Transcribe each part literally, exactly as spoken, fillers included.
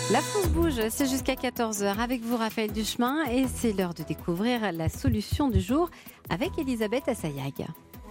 La France bouge, c'est jusqu'à quatorze heures avec vous Raphaël Duchemin et c'est l'heure de découvrir la solution du jour avec Elisabeth Assayag.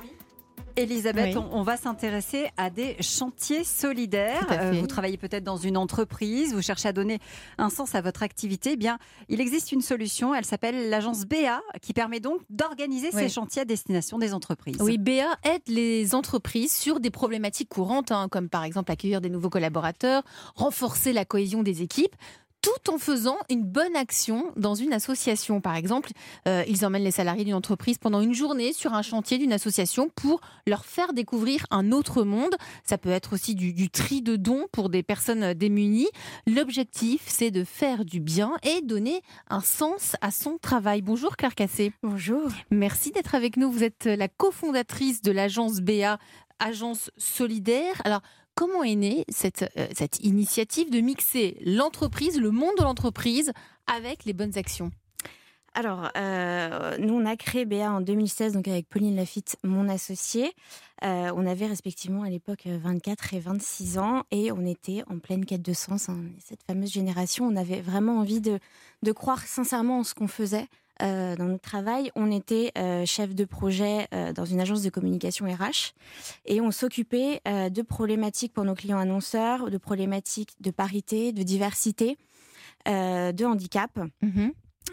Elisabeth, Oui. on, on va s'intéresser à des chantiers solidaires. Tout à fait. Euh, vous travaillez peut-être dans une entreprise, vous cherchez à donner un sens à votre activité. Eh bien, il existe une solution, elle s'appelle l'agence B A, qui permet donc d'organiser Oui. ces chantiers à destination des entreprises. Oui, B A aide les entreprises sur des problématiques courantes, hein, comme par exemple accueillir des nouveaux collaborateurs, renforcer la cohésion des équipes, tout en faisant une bonne action dans une association. Par exemple, euh, ils emmènent les salariés d'une entreprise pendant une journée sur un chantier d'une association pour leur faire découvrir un autre monde. Ça peut être aussi du, du tri de dons pour des personnes démunies. L'objectif, c'est de faire du bien et donner un sens à son travail. Bonjour Claire Cassé. Bonjour. Merci d'être avec nous. Vous êtes la cofondatrice de l'agence B A, agence solidaire. Alors, comment est née cette, euh, cette initiative de mixer l'entreprise, le monde de l'entreprise, avec les bonnes actions ? Alors, euh, nous, on a créé B A en deux mille seize, donc avec Pauline Lafitte, mon associée. Euh, on avait respectivement à l'époque vingt-quatre et vingt-six ans et on était en pleine quête de sens. Hein. Cette fameuse génération, on avait vraiment envie de, de croire sincèrement en ce qu'on faisait. Euh, dans notre travail, on était euh, chef de projet euh, dans une agence de communication R H et on s'occupait euh, de problématiques pour nos clients annonceurs, de problématiques de parité, de diversité, euh, de handicap. Mm-hmm.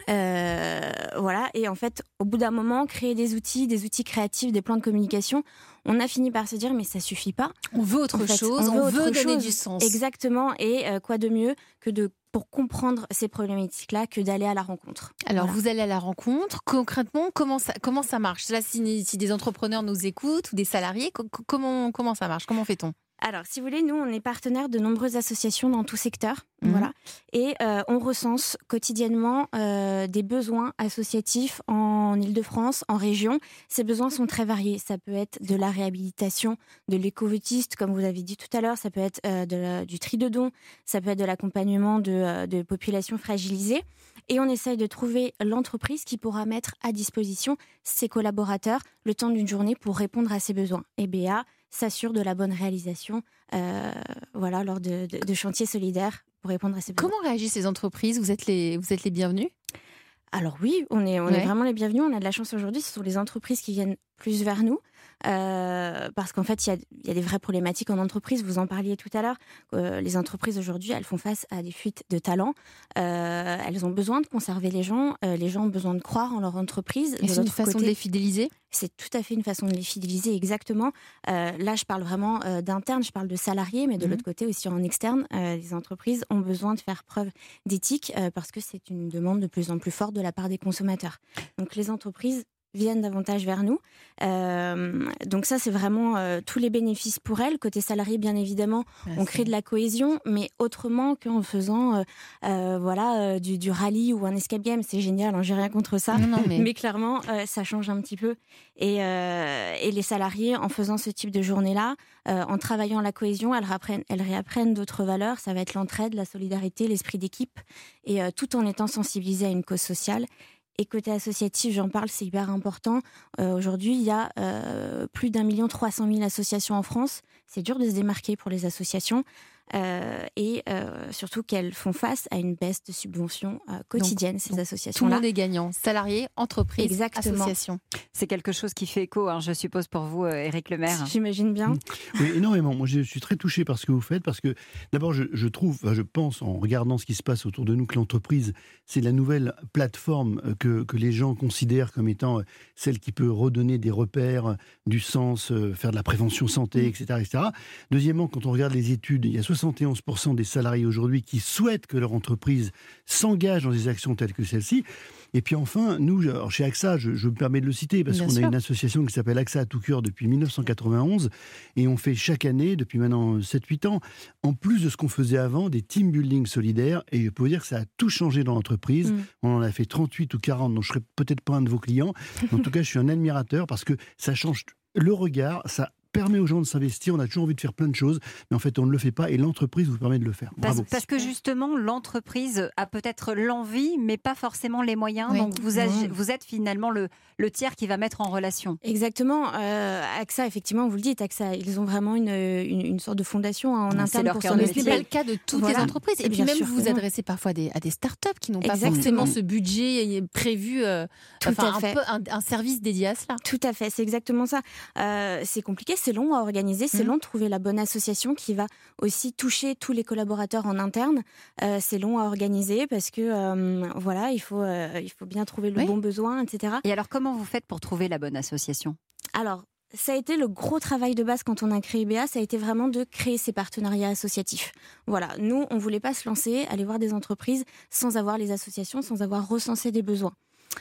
Euh, voilà, et en fait, au bout d'un moment, créer des outils, des outils créatifs, des plans de communication, on a fini par se dire, mais ça suffit pas. On veut autre En fait, chose, on, on veut veut, autre donner chose. du sens. Exactement, et euh, quoi de mieux que de pour comprendre ces problématiques-là que d'aller à la rencontre. Alors, Voilà. vous allez à la rencontre. Concrètement, comment ça, comment ça marche ? Là, si, si des entrepreneurs nous écoutent ou des salariés, co- comment, comment ça marche ? Comment fait-on ? Alors, si vous voulez, nous, on est partenaire de nombreuses associations dans tout secteur. Mhm. Voilà. Et euh, on recense quotidiennement euh, des besoins associatifs en Île-de-France, en région. Ces besoins sont très variés. Ça peut être de la réhabilitation, de l'éco-vétiste, comme vous avez dit tout à l'heure. Ça peut être euh, de la- du tri de dons. Ça peut être de l'accompagnement de, euh, de populations fragilisées. Et on essaye de trouver l'entreprise qui pourra mettre à disposition ses collaborateurs le temps d'une journée pour répondre à ces besoins. Et B A s'assure de la bonne réalisation euh, voilà, lors de, de, de chantiers solidaires pour répondre à ces besoins. Comment réagissent ces entreprises ? Vous êtes les, vous êtes les bienvenus ? Alors oui, on est, on Ouais. est vraiment les bienvenus. On a de la chance aujourd'hui. Ce sont les entreprises qui viennent plus vers nous. Euh, parce qu'en fait, il y a, il y a des vraies problématiques en entreprise. Vous en parliez tout à l'heure. Euh, les entreprises aujourd'hui, elles font face à des fuites de talents. Euh, elles ont besoin de conserver les gens. Euh, les gens ont besoin de croire en leur entreprise. Et De c'est une l'autre façon côté, de les fidéliser ? c'est tout à fait une façon de les fidéliser, exactement. Euh, là, je parle vraiment euh, d'interne, je parle de salariés, mais de Mhm. l'autre côté aussi en externe, euh, les entreprises ont besoin de faire preuve d'éthique euh, parce que c'est une demande de plus en plus forte de la part des consommateurs. Donc les entreprises viennent davantage vers nous. Euh, donc ça, c'est vraiment euh, tous les bénéfices pour elles. Côté salarié, bien évidemment, on crée de la cohésion, mais autrement qu'en faisant euh, euh, voilà, euh, du, du rallye ou un escape game. C'est génial, hein, j'ai rien contre ça. Non, non, mais... Mais clairement, euh, ça change un petit peu. Et, euh, et les salariés, en faisant ce type de journée-là, euh, en travaillant la cohésion, elles, réapprennent, elles réapprennent d'autres valeurs. Ça va être l'entraide, la solidarité, l'esprit d'équipe, et euh, tout en étant sensibilisées à une cause sociale. Et côté associatif, j'en parle, c'est hyper important. Euh, aujourd'hui, il y a euh, plus d'un million trois cent mille associations en France. C'est dur de se démarquer pour les associations. Euh, et euh, surtout qu'elles font face à une baisse de subventions euh, quotidienne, ces donc, Tout le associations-là. monde est gagnant. Salariés, entreprises, Exactement. associations. C'est quelque chose qui fait écho, hein, je suppose, pour vous, euh, Éric Lemaire. J'imagine bien. Oui, énormément. Moi, je suis très touché par ce que vous faites parce que, d'abord, je, je trouve, enfin, je pense, en regardant ce qui se passe autour de nous, que l'entreprise, c'est la nouvelle plateforme que, que les gens considèrent comme étant celle qui peut redonner des repères, du sens, faire de la prévention santé, et cetera, et cetera. Deuxièmement, quand on regarde les études, il y a soixante et onze pour cent des salariés aujourd'hui qui souhaitent que leur entreprise s'engage dans des actions telles que celle-ci. Et puis enfin, nous, alors chez AXA, je, je me permets de le citer parce Bien qu'on sûr. a une association qui s'appelle AXA à tout cœur depuis mille neuf cent quatre-vingt-onze et on fait chaque année, depuis maintenant sept huit ans, en plus de ce qu'on faisait avant, des team building solidaires. Et je peux vous dire que ça a tout changé dans l'entreprise. Mm. On en a fait trente-huit ou quarante, donc je ne serai peut-être pas un de vos clients. En tout cas, je suis un admirateur parce que ça change le regard, ça permet aux gens de s'investir. On a toujours envie de faire plein de choses, mais en fait, on ne le fait pas et l'entreprise vous permet de le faire. Parce, Bravo. parce que justement, l'entreprise a peut-être l'envie, mais pas forcément les moyens. Oui. Donc, vous, ag- vous êtes finalement le, le tiers qui va mettre en relation. Exactement. Euh, AXA, effectivement, vous le dites, AXA, ils ont vraiment une, une, une sorte de fondation hein, en Ouais, c'est interne leur pour cœur s'en de Mais ce n'est métier. pas le cas de toutes Voilà. les entreprises. Et puis Bien même, sûr vous que vous non. adressez parfois à des, à des startups qui n'ont pas Exactement. forcément ce budget prévu, euh, Tout enfin, à un, fait. peu, un, un service dédié à cela. Tout à fait, c'est exactement ça. Euh, c'est compliqué, c'est long à organiser, c'est Mhm. long de trouver la bonne association qui va aussi toucher tous les collaborateurs en interne. Euh, c'est long à organiser parce que euh, voilà, il faut, euh, il faut bien trouver le Oui. bon besoin, et cetera. Et alors, comment vous faites pour trouver la bonne association ? Alors, ça a été le gros travail de base quand on a créé B A, ça a été vraiment de créer ces partenariats associatifs. Voilà, nous, on voulait pas se lancer, aller voir des entreprises sans avoir les associations, sans avoir recensé des besoins.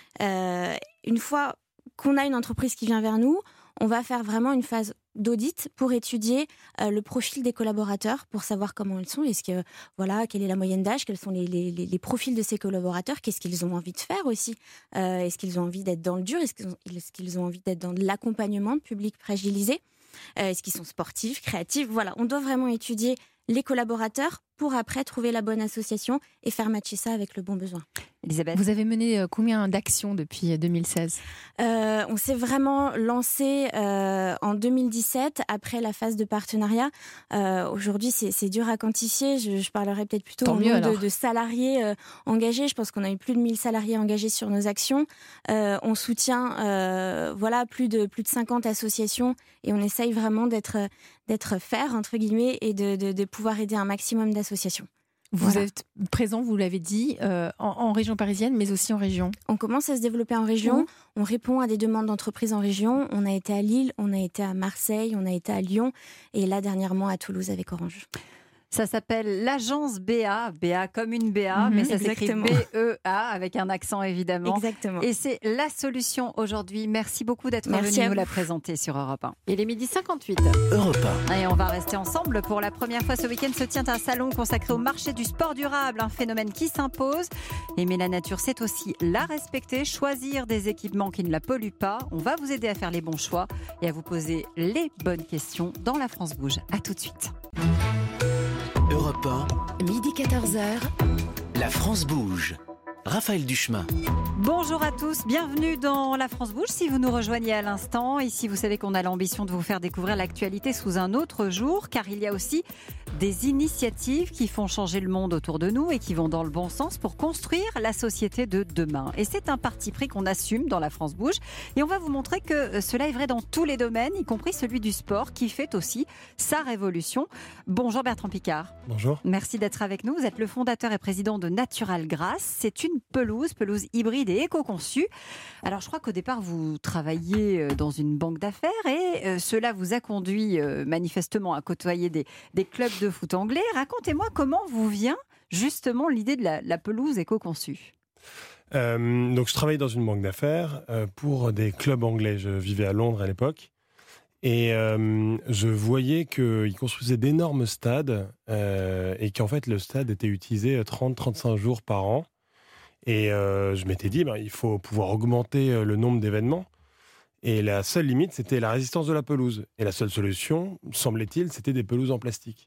Euh, une fois qu'on a une entreprise qui vient vers nous, on va faire vraiment une phase d'audit pour étudier euh, le profil des collaborateurs, pour savoir comment ils sont, est-ce que voilà, quelle est la moyenne d'âge, quels sont les, les, les, les profils de ces collaborateurs, qu'est-ce qu'ils ont envie de faire aussi, euh, est-ce qu'ils ont envie d'être dans le dur, est-ce qu'ils ont, est-ce qu'ils ont envie d'être dans de l'accompagnement de publics fragilisés, euh, est-ce qu'ils sont sportifs, créatifs, voilà, on doit vraiment étudier les collaborateurs pour après trouver la bonne association et faire matcher ça avec le bon besoin. Elisabeth ? Vous avez mené euh, combien d'actions depuis deux mille seize ? Euh, on s'est vraiment lancé euh, en deux mille dix-sept, après la phase de partenariat. Euh, aujourd'hui, c'est, c'est dur à quantifier. Je, je parlerai peut-être plutôt Tant au mieux, nombre de, alors. de salariés euh, engagés. Je pense qu'on a eu plus de mille salariés engagés sur nos actions. Euh, on soutient euh, voilà, plus de, plus de cinquante associations et on essaye vraiment d'être, d'être fair, entre guillemets, et de, de, de pouvoir aider un maximum d'associations. Vous Voilà. êtes présent, vous l'avez dit, euh, en, en région parisienne, mais aussi en région. On commence à se développer en région, Mhm. on répond à des demandes d'entreprises en région. On a été à Lille, on a été à Marseille, on a été à Lyon et là dernièrement à Toulouse avec Orange. Ça s'appelle l'agence B A, B A comme une B A, Mhm, mais ça s'écrit exactement. B E A avec un accent évidemment. Exactement. Et c'est la solution aujourd'hui. Merci beaucoup d'être Merci venu à nous vous. la présenter sur Europe un. Il est midi cinquante-huit. Europe un. Et on va rester ensemble. Pour la première fois ce week-end se tient un salon consacré au marché du sport durable, un phénomène qui s'impose. Aimer la nature, c'est aussi la respecter, choisir des équipements qui ne la polluent pas. On va vous aider à faire les bons choix et à vous poser les bonnes questions dans La France Bouge. À tout de suite. Europe un, midi quatorze heures, la France bouge. Raphaël Duchemin. Bonjour à tous, bienvenue dans La France Bouge. Si vous nous rejoignez à l'instant, ici vous savez qu'on a l'ambition de vous faire découvrir l'actualité sous un autre jour, car il y a aussi des initiatives qui font changer le monde autour de nous et qui vont dans le bon sens pour construire la société de demain. Et c'est un parti pris qu'on assume dans La France Bouge. Et on va vous montrer que cela est vrai dans tous les domaines, y compris celui du sport, qui fait aussi sa révolution. Bonjour Bertrand Picard. Bonjour. Merci d'être avec nous. Vous êtes le fondateur et président de Natural Grass. C'est une pelouse, pelouse hybride et éco-conçue. Alors, je crois qu'au départ, vous travailliez dans une banque d'affaires et euh, cela vous a conduit euh, manifestement à côtoyer des, des clubs de foot anglais. Racontez-moi comment vous vient justement l'idée de la, la pelouse éco-conçue. Euh, donc, je travaillais dans une banque d'affaires euh, pour des clubs anglais. Je vivais à Londres à l'époque. Et euh, je voyais qu'ils construisaient d'énormes stades euh, et qu'en fait, le stade était utilisé trente à trente-cinq jours par an. Et euh, je m'étais dit, ben, il faut pouvoir augmenter le nombre d'événements. Et la seule limite, c'était la résistance de la pelouse. Et la seule solution, semblait-il, c'était des pelouses en plastique.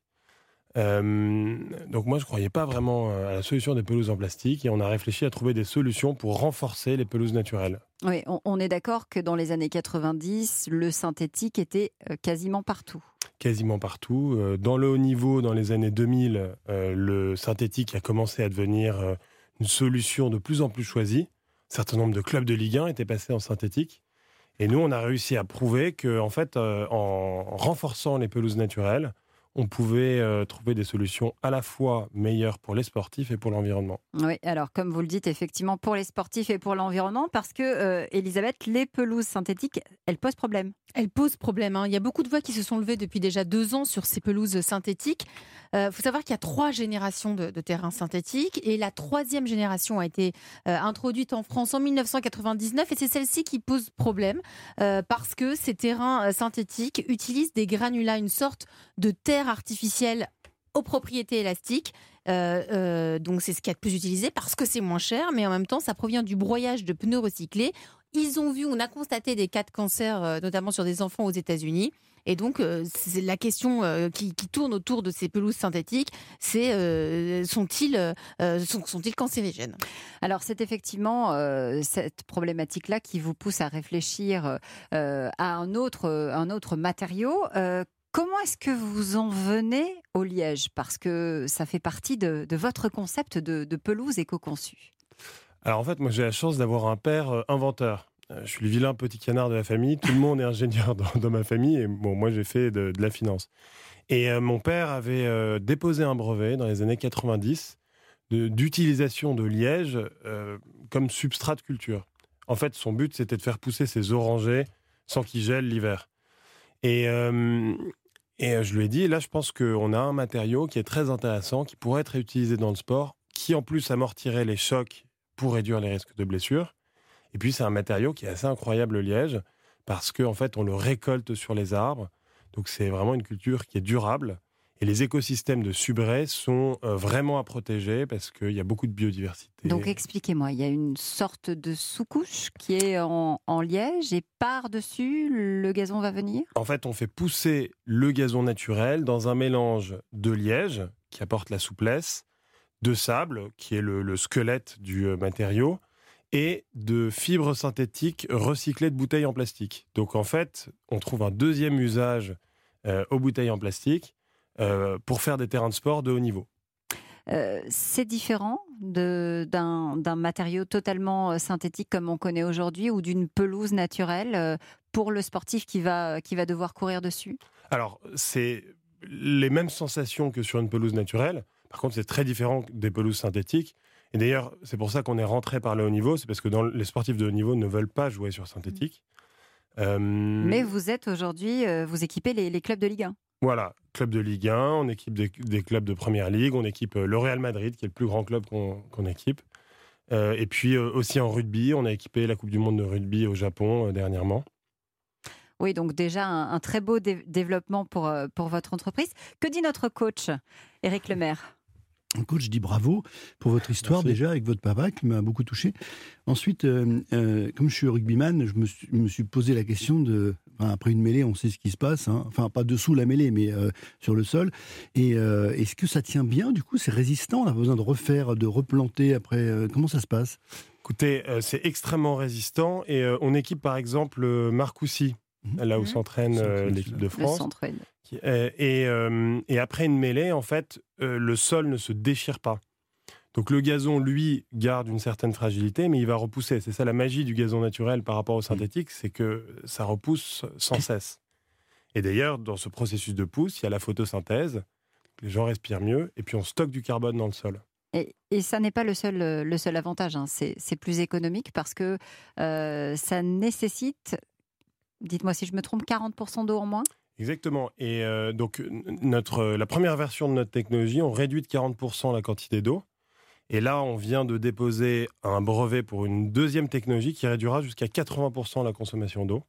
Euh, donc moi, je ne croyais pas vraiment à la solution des pelouses en plastique. Et on a réfléchi à trouver des solutions pour renforcer les pelouses naturelles. Oui, on, on est d'accord que dans les années quatre-vingt-dix, le synthétique était euh, quasiment partout. Quasiment partout. Euh, dans le haut niveau, dans les années deux mille, euh, le synthétique a commencé à devenir euh, une solution de plus en plus choisie. Un certain nombre de clubs de Ligue un étaient passés en synthétique. Et nous, on a réussi à prouver qu'en fait, euh, en renforçant les pelouses naturelles, on pouvait euh, trouver des solutions à la fois meilleures pour les sportifs et pour l'environnement. Oui, alors comme vous le dites, effectivement, pour les sportifs et pour l'environnement, parce que, euh, Elisabeth, les pelouses synthétiques, elles posent problème. Elles posent problème. Hein. Il y a beaucoup de voix qui se sont levées depuis déjà deux ans sur ces pelouses synthétiques. Il euh, faut savoir qu'il y a trois générations de, de terrains synthétiques et la troisième génération a été euh, introduite en France en mille neuf cent quatre-vingt-dix-neuf et c'est celle-ci qui pose problème euh, parce que ces terrains euh, synthétiques utilisent des granulats, une sorte de terre artificielle aux propriétés élastiques. Euh, euh, donc c'est ce qu'il y a de plus utilisé parce que c'est moins cher, mais en même temps ça provient du broyage de pneus recyclés. Ils ont vu, on a constaté des cas de cancer, euh, notamment sur des enfants aux États-Unis. Et donc, euh, c'est la question euh, qui, qui tourne autour de ces pelouses synthétiques, c'est euh, sont-ils, euh, sont, sont-ils cancérigènes ? Alors, c'est effectivement euh, cette problématique-là qui vous pousse à réfléchir euh, à un autre, un autre matériau. Euh, comment est-ce que vous en venez au liège ? Parce que ça fait partie de, de votre concept de, de pelouse éco-conçue. Alors en fait, moi j'ai la chance d'avoir un père euh, inventeur. Euh, je suis le vilain petit canard de la famille. Tout le monde est ingénieur dans, dans ma famille. Et bon, moi j'ai fait de, de la finance. Et euh, mon père avait euh, déposé un brevet dans les années quatre-vingt-dix de, d'utilisation de liège euh, comme substrat de culture. En fait, son but c'était de faire pousser ses orangers sans qu'ils gèlent l'hiver. Et, euh, et je lui ai dit, là je pense qu'on a un matériau qui est très intéressant, qui pourrait être utilisé dans le sport, qui en plus amortirait les chocs pour réduire les risques de blessures. Et puis, c'est un matériau qui est assez incroyable, le liège, parce qu'en fait, on le récolte sur les arbres. Donc, c'est vraiment une culture qui est durable. Et les écosystèmes de Subray sont euh, vraiment à protéger parce qu'il y a beaucoup de biodiversité. Donc, expliquez-moi, il y a une sorte de sous-couche qui est en, en liège et par-dessus, le gazon va venir ? En fait, on fait pousser le gazon naturel dans un mélange de liège, qui apporte la souplesse, de sable, qui est le, le squelette du matériau, et de fibres synthétiques recyclées de bouteilles en plastique. Donc en fait, on trouve un deuxième usage euh, aux bouteilles en plastique euh, pour faire des terrains de sport de haut niveau. Euh, c'est différent de, d'un, d'un matériau totalement synthétique comme on connaît aujourd'hui ou d'une pelouse naturelle euh, pour le sportif qui va, qui va devoir courir dessus ? Alors, c'est les mêmes sensations que sur une pelouse naturelle. Par contre, c'est très différent des pelouses synthétiques. Et d'ailleurs, c'est pour ça qu'on est rentré par le haut niveau. C'est parce que dans les sportifs de haut niveau ne veulent pas jouer sur synthétique. Euh... Mais vous êtes aujourd'hui, euh, vous équipez les, les clubs de Ligue un. Voilà, club de Ligue un, on équipe des, des clubs de Première Ligue, on équipe le Real Madrid, qui est le plus grand club qu'on, qu'on équipe. Euh, et puis euh, aussi en rugby, on a équipé la Coupe du Monde de rugby au Japon euh, dernièrement. Oui, donc déjà un, un très beau dé- développement pour, pour votre entreprise. Que dit notre coach, Éric Lemaire ? Coach, je dis bravo pour votre histoire. Merci. Déjà avec votre papa qui m'a beaucoup touché. Ensuite, euh, euh, comme je suis rugbyman, je me suis, me suis posé la question de, enfin, après une mêlée, on sait ce qui se passe, hein. Enfin pas dessous la mêlée, mais euh, sur le sol. Et euh, est-ce que ça tient bien ? Du coup, c'est résistant. On a besoin de refaire, de replanter après. Euh, comment ça se passe ? Écoutez, euh, c'est extrêmement résistant et euh, on équipe par exemple euh, Marcoussis, mmh. là où mmh. s'entraîne euh, l'équipe de France. Qui, euh, et, euh, et après une mêlée, en fait, euh, le sol ne se déchire pas. Donc le gazon, lui, garde une certaine fragilité, mais il va repousser. C'est ça la magie du gazon naturel par rapport au synthétique, c'est que ça repousse sans cesse. Et d'ailleurs, dans ce processus de pousse, il y a la photosynthèse, les gens respirent mieux, et puis on stocke du carbone dans le sol. Et, et ça n'est pas le seul, le seul avantage, hein. c'est, c'est plus économique parce que euh, ça nécessite, dites-moi si je me trompe, quarante pour cent d'eau en moins ? Exactement. Et euh, donc, notre, la première version de notre technologie, on réduit de quarante pour cent la quantité d'eau. Et là, on vient de déposer un brevet pour une deuxième technologie qui réduira jusqu'à quatre-vingts pour cent la consommation d'eau.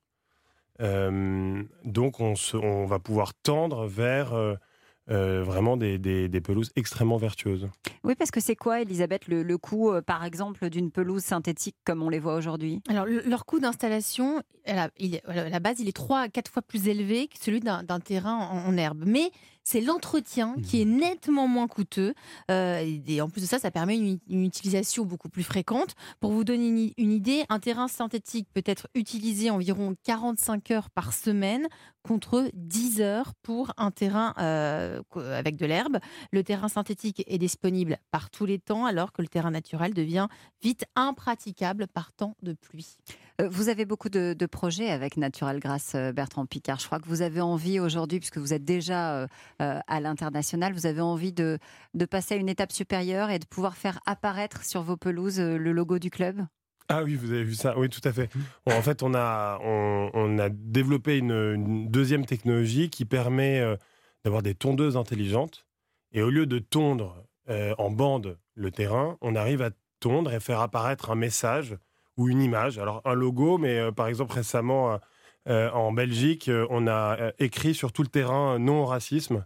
Euh, donc, on, se, on va pouvoir tendre vers euh, euh, vraiment des, des, des pelouses extrêmement vertueuses. Oui, parce que c'est quoi, Elisabeth, le, le coût, euh, par exemple, d'une pelouse synthétique comme on les voit aujourd'hui ? Alors, le, leur coût d'installation, à la, il, à la base, il est trois à quatre fois plus élevé que celui d'un, d'un terrain en, en herbe. Mais c'est l'entretien qui est nettement moins coûteux. Euh, et en plus de ça, ça permet une, une utilisation beaucoup plus fréquente. Pour vous donner une, une idée, un terrain synthétique peut être utilisé environ quarante-cinq heures par semaine contre dix heures pour un terrain euh, avec de l'herbe. Le terrain synthétique est disponible par tous les temps, alors que le terrain naturel devient vite impraticable par temps de pluie. Vous avez beaucoup de, de projets avec Natural Grass, Bertrand Piccard. Je crois que vous avez envie aujourd'hui, puisque vous êtes déjà euh, à l'international, vous avez envie de, de passer à une étape supérieure et de pouvoir faire apparaître sur vos pelouses le logo du club. Ah oui, vous avez vu ça, oui, tout à fait. Bon, en fait, on a, on, on a développé une, une deuxième technologie qui permet euh, d'avoir des tondeuses intelligentes. Et au lieu de tondre euh, en bande le terrain, on arrive à tondre et faire apparaître un message ou une image. Alors, un logo, mais euh, par exemple, récemment, euh, en Belgique, euh, on a euh, écrit sur tout le terrain « non au racisme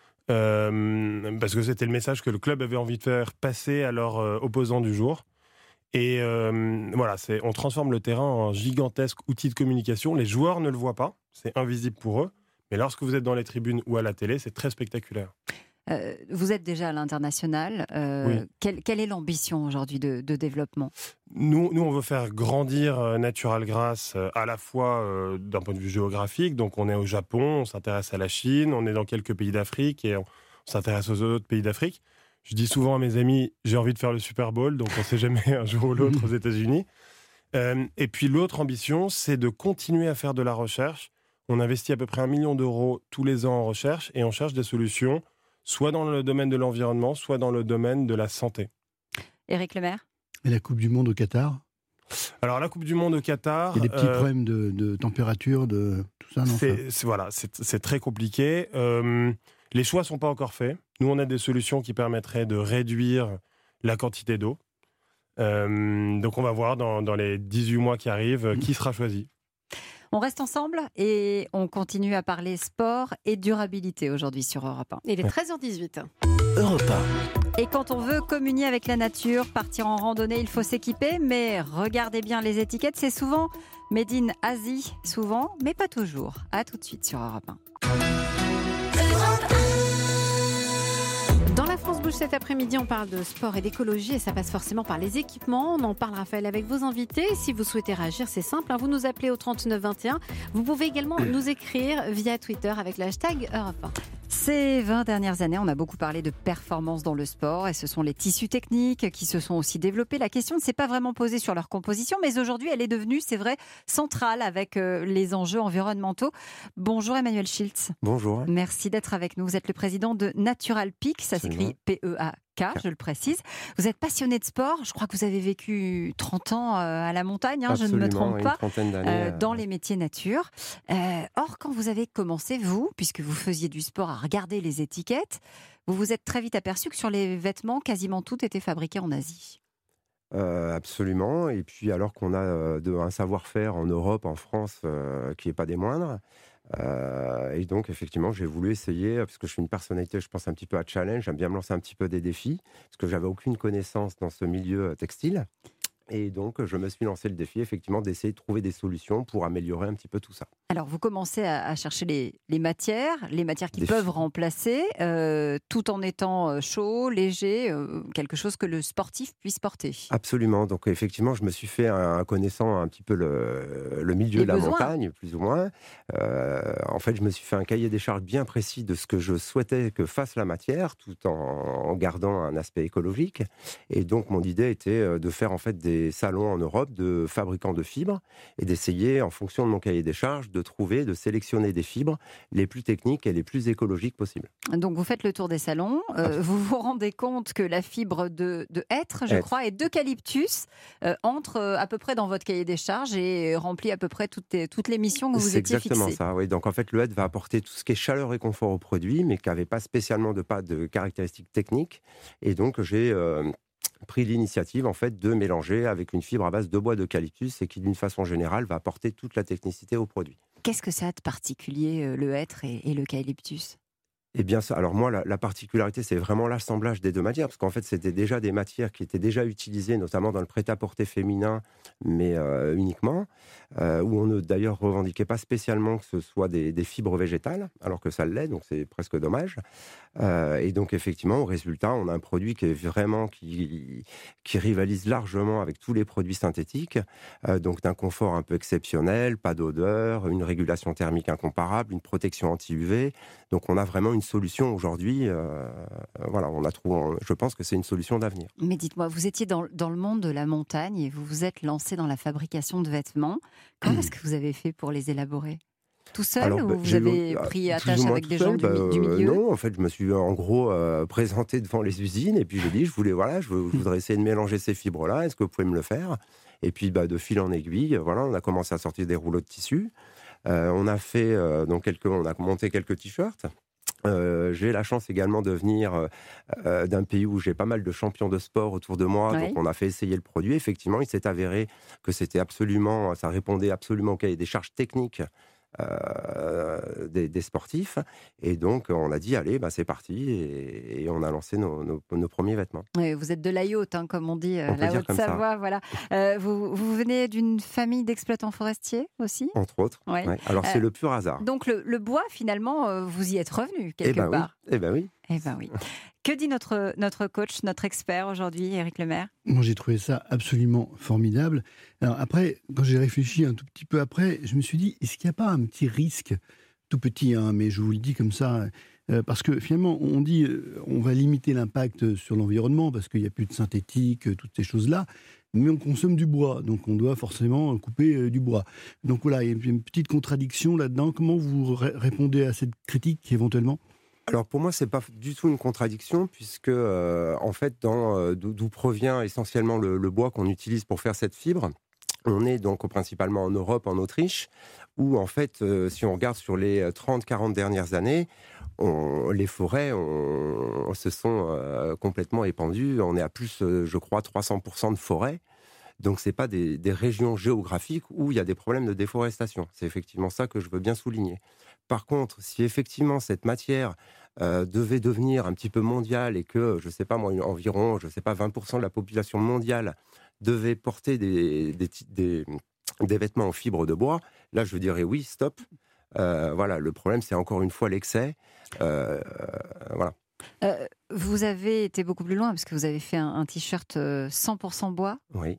euh, », parce que c'était le message que le club avait envie de faire passer à leurs euh, opposants du jour. Et euh, voilà, c'est, on transforme le terrain en gigantesque outil de communication. Les joueurs ne le voient pas, c'est invisible pour eux, Mais lorsque vous êtes dans les tribunes ou à la télé, c'est très spectaculaire. Euh, vous êtes déjà à l'international. Euh, Oui. quelle, quelle est l'ambition aujourd'hui de, de développement ? Nous, nous, on veut faire grandir euh, Natural Grass euh, à la fois euh, d'un point de vue géographique. Donc, on est au Japon, on s'intéresse à la Chine, on est dans quelques pays d'Afrique et on, on s'intéresse aux autres pays d'Afrique. Je dis souvent à mes amis, j'ai envie de faire le Super Bowl, donc on ne sait jamais un jour ou l'autre aux États-Unis. Euh, et puis, l'autre ambition, c'est de continuer à faire de la recherche. On investit à peu près un million d'euros tous les ans en recherche et on cherche des solutions, soit dans le domaine de l'environnement, soit dans le domaine de la santé. Éric Lemaire ? Et la Coupe du Monde au Qatar ? Alors, la Coupe du Monde au Qatar... Il y a des petits euh, problèmes de, de température, de tout ça, non c'est, c'est, voilà, c'est, c'est très compliqué. Euh, les choix ne sont pas encore faits. Nous, on a des solutions qui permettraient de réduire la quantité d'eau. Euh, donc, on va voir dans, dans les dix-huit mois qui arrivent qui sera choisi. On reste ensemble et on continue à parler sport et durabilité aujourd'hui sur Europe un. Il est treize heures dix-huit. Europe un. Et quand on veut communier avec la nature, partir en randonnée, il faut s'équiper, mais regardez bien les étiquettes, c'est souvent Made in Asie, souvent, mais pas toujours. À tout de suite sur Europe un. Dans la France Bouge cet après-midi, on parle de sport et d'écologie et ça passe forcément par les équipements. On en parle, Raphaël, avec vos invités. Si vous souhaitez réagir, c'est simple, hein, vous nous appelez au trente-neuf vingt et un. Vous pouvez également nous écrire via Twitter avec le hashtag Europe un. Ces vingt dernières années, on a beaucoup parlé de performance dans le sport et ce sont les tissus techniques qui se sont aussi développés. La question ne s'est pas vraiment posée sur leur composition, mais aujourd'hui, elle est devenue, c'est vrai, centrale avec euh, les enjeux environnementaux. Bonjour Emmanuel Schiltz. Bonjour. Merci d'être avec nous. Vous êtes le président de Natural Peak, ça Absolument. s'écrit P E A K, je le précise. Vous êtes passionné de sport, je crois que vous avez vécu trente ans à la montagne, hein, je ne me trompe une pas, trentaine d'années, euh, euh, dans les métiers nature. Euh, or, quand vous avez commencé, vous, puisque vous faisiez du sport à regarder les étiquettes, vous vous êtes très vite aperçu que sur les vêtements, quasiment tout était fabriqué en Asie. Euh, absolument. Et puis, alors qu'on a euh, de, un savoir-faire en Europe, en France, euh, qui n'est pas des moindres. Euh, et donc, effectivement, j'ai voulu essayer, parce que je suis une personnalité, je pense, un petit peu à challenge. J'aime bien me lancer un petit peu des défis, parce que j'avais aucune connaissance dans ce milieu textile. Et donc, je me suis lancé le défi, effectivement, d'essayer de trouver des solutions pour améliorer un petit peu tout ça. Alors, vous commencez à, à chercher les, les matières, les matières qui Des peuvent fi- remplacer, euh, tout en étant euh, chaud, léger, euh, quelque chose que le sportif puisse porter. Absolument. Donc, effectivement, je me suis fait, un, connaissant un petit peu le, le milieu Les de la besoins. montagne, plus ou moins. Euh, en fait, je me suis fait un cahier des charges bien précis de ce que je souhaitais que fasse la matière, tout en, en gardant un aspect écologique. Et donc, mon idée était de faire en fait des salons en Europe de fabricants de fibres et d'essayer, en fonction de mon cahier des charges, de trouver, de sélectionner des fibres les plus techniques et les plus écologiques possibles. Donc, vous faites le tour des salons, euh, vous vous rendez compte que la fibre de, de hêtre, je Hêtre. crois, et d'eucalyptus euh, entre euh, à peu près dans votre cahier des charges et remplit à peu près toutes les, toutes les missions que vous C'est étiez exactement fixées. ça, oui. Donc en fait, le hêtre va apporter tout ce qui est chaleur et confort au produit, mais qui n'avait pas spécialement de, pas de caractéristiques techniques. Et donc j'ai euh, pris l'initiative en fait de mélanger avec une fibre à base de bois d'eucalyptus et qui, d'une façon générale, va apporter toute la technicité au produit. Qu'est-ce que ça a de particulier, euh, le hêtre et, et l'eucalyptus ? Eh bien, ça, alors moi, la, la particularité, c'est vraiment l'assemblage des deux matières, parce qu'en fait, c'était déjà des matières qui étaient déjà utilisées, notamment dans le prêt-à-porter féminin, mais euh, uniquement, euh, où on ne d'ailleurs revendiquait pas spécialement que ce soit des, des fibres végétales, alors que ça l'est, donc c'est presque dommage. Euh, et donc, effectivement, au résultat, on a un produit qui est vraiment, qui, qui rivalise largement avec tous les produits synthétiques, euh, donc d'un confort un peu exceptionnel, pas d'odeur, une régulation thermique incomparable, une protection anti-U V. Donc, on a vraiment une solution aujourd'hui. Euh, voilà, on a trouvé, je pense que c'est une solution d'avenir. Mais dites-moi, vous étiez dans, dans le monde de la montagne et vous vous êtes lancé dans la fabrication de vêtements. Comment est-ce que vous avez fait pour les élaborer ? Tout seul Alors, ou bah, vous j'ai avez le- pris plus attache ou moins avec tout des seul, gens du, bah, mi- du euh, milieu ? Non, en fait, je me suis en gros euh, présenté devant les usines et puis j'ai dit, je voulais, voilà, je, veux- je voudrais essayer de mélanger ces fibres-là. Est-ce que vous pouvez me le faire ? Et puis, bah, de fil en aiguille, voilà, on a commencé à sortir des rouleaux de tissu. Euh, on a fait euh, donc quelques, on a monté quelques t-shirts. Euh, j'ai la chance également de venir euh, d'un pays où j'ai pas mal de champions de sport autour de moi, Ouais. donc on a fait essayer le produit. Effectivement, il s'est avéré que c'était absolument, ça répondait absolument au cahier des charges techniques euh, des, des sportifs. Et donc, on a dit, allez, bah, c'est parti. Et, et on a lancé nos, nos, nos premiers vêtements. Oui, vous êtes de la Haute, hein, comme on dit, on la Haute-Savoie. Voilà. Euh, vous, vous venez d'une famille d'exploitants forestiers aussi ? Entre autres. Ouais. Ouais. Alors, c'est euh, le pur hasard. Donc, le, le bois, finalement, euh, vous y êtes revenu quelque eh ben part. Oui. Eh bien oui. Eh ben oui. Que dit notre, notre coach, notre expert aujourd'hui, Éric Lemaire ? Moi, j'ai trouvé ça absolument formidable. Alors après, quand j'ai réfléchi un tout petit peu après, je me suis dit, est-ce qu'il n'y a pas un petit risque, tout petit, hein, mais je vous le dis comme ça, euh, parce que finalement, on dit, euh, on va limiter l'impact sur l'environnement, parce qu'il n'y a plus de synthétique, euh, toutes ces choses-là, mais on consomme du bois, donc on doit forcément couper euh, du bois. Donc voilà, il y a une petite contradiction là-dedans. Comment vous ré- répondez à cette critique, éventuellement ? Alors pour moi, c'est pas du tout une contradiction, puisque euh, en fait, dans, euh, d'où, d'où provient essentiellement le, le bois qu'on utilise pour faire cette fibre, on est donc principalement en Europe, en Autriche, où en fait, euh, si on regarde sur les trente quarante dernières années, on, les forêts on, on se sont euh, complètement épandues. On est à plus, euh, je crois, trois cents pour cent de forêts. Donc c'est pas des, des régions géographiques où il y a des problèmes de déforestation. C'est effectivement ça que je veux bien souligner. Par contre, si effectivement cette matière euh, devait devenir un petit peu mondiale et que, je ne sais pas moi, environ, je sais pas, vingt pour cent de la population mondiale devait porter des, des, des, des vêtements en fibre de bois, là je dirais oui, stop. Euh, voilà, le problème c'est encore une fois l'excès. Euh, voilà. Euh, vous avez été beaucoup plus loin parce que vous avez fait un, un t-shirt cent pour cent bois. Oui.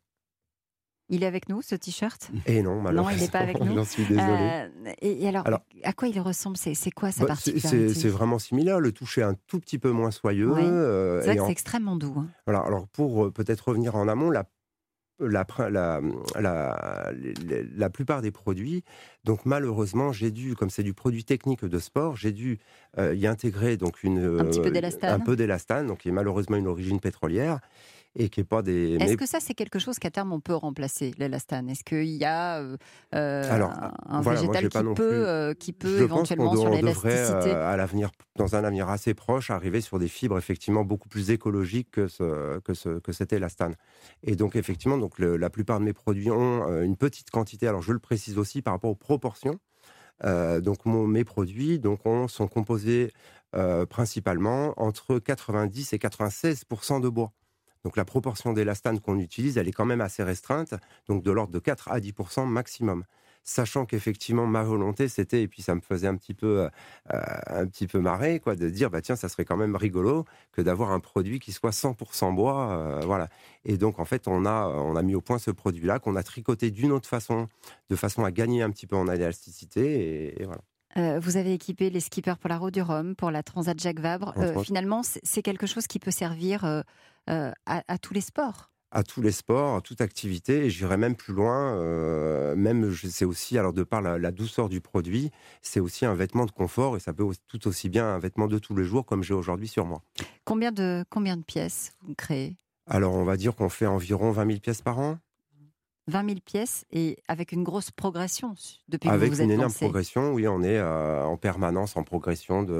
Il est avec nous, ce t-shirt ? Et non, malheureusement. Non, il n'est pas avec nous. J'en suis désolé. Euh, et, et alors, alors, à quoi il ressemble ? C'est, c'est quoi sa bah, particularité ? c'est, c'est, c'est vraiment similaire. Le toucher est un tout petit peu moins soyeux. Oui. Euh, c'est vrai que en... c'est extrêmement doux. Hein. Voilà, alors, pour euh, peut-être revenir en amont, la, la, la, la, la, la plupart des produits, donc malheureusement, j'ai dû, comme c'est du produit technique de sport, j'ai dû euh, y intégrer donc une, un petit peu d'élastane. Un peu d'élastane, donc qui est malheureusement une origine pétrolière. Et qui est pas des... Est-ce mais... que ça, c'est quelque chose qu'à terme, on peut remplacer, l'élastane ? Est-ce qu'il y a euh, Alors, un voilà, végétal moi, qui, peut, plus... euh, qui peut je éventuellement, pense qu'on sur doit, l'élasticité on devrait, euh, à l'avenir, dans un avenir assez proche, arriver sur des fibres effectivement beaucoup plus écologiques que, ce, que, ce, que cet élastane. Et donc, effectivement, donc, le, la plupart de mes produits ont euh, une petite quantité, alors je le précise aussi par rapport aux proportions. Euh, donc, mon, mes produits donc, on, sont composés euh, principalement entre quatre-vingt-dix et quatre-vingt-seize pour cent de bois. Donc la proportion d'élastane qu'on utilise, elle est quand même assez restreinte, donc de l'ordre de quatre à dix pour cent maximum. Sachant qu'effectivement, ma volonté, c'était, et puis ça me faisait un petit peu, euh, un petit peu marrer, quoi, de dire, bah tiens, ça serait quand même rigolo que d'avoir un produit qui soit cent pour cent bois, euh, voilà. Et donc, en fait, on a, on a mis au point ce produit-là, qu'on a tricoté d'une autre façon, de façon à gagner un petit peu en élasticité, et, et voilà. Euh, vous avez équipé les skippers pour la Route du Rhum, pour la Transat Jacques Vabre. Euh, finalement, c'est, c'est quelque chose qui peut servir euh, euh, à, à tous les sports. À tous les sports, à toute activité, et j'irais même plus loin. Euh, même, c'est aussi, alors de par la, la douceur du produit, c'est aussi un vêtement de confort, et ça peut tout aussi bien un vêtement de tous les jours comme j'ai aujourd'hui sur moi. Combien de combien de pièces vous créez ? Alors, on va dire qu'on fait environ vingt mille pièces par an. vingt mille pièces et avec une grosse progression depuis avec que vous vous êtes une énorme lancé. Progression, oui, on est euh, en permanence en progression de,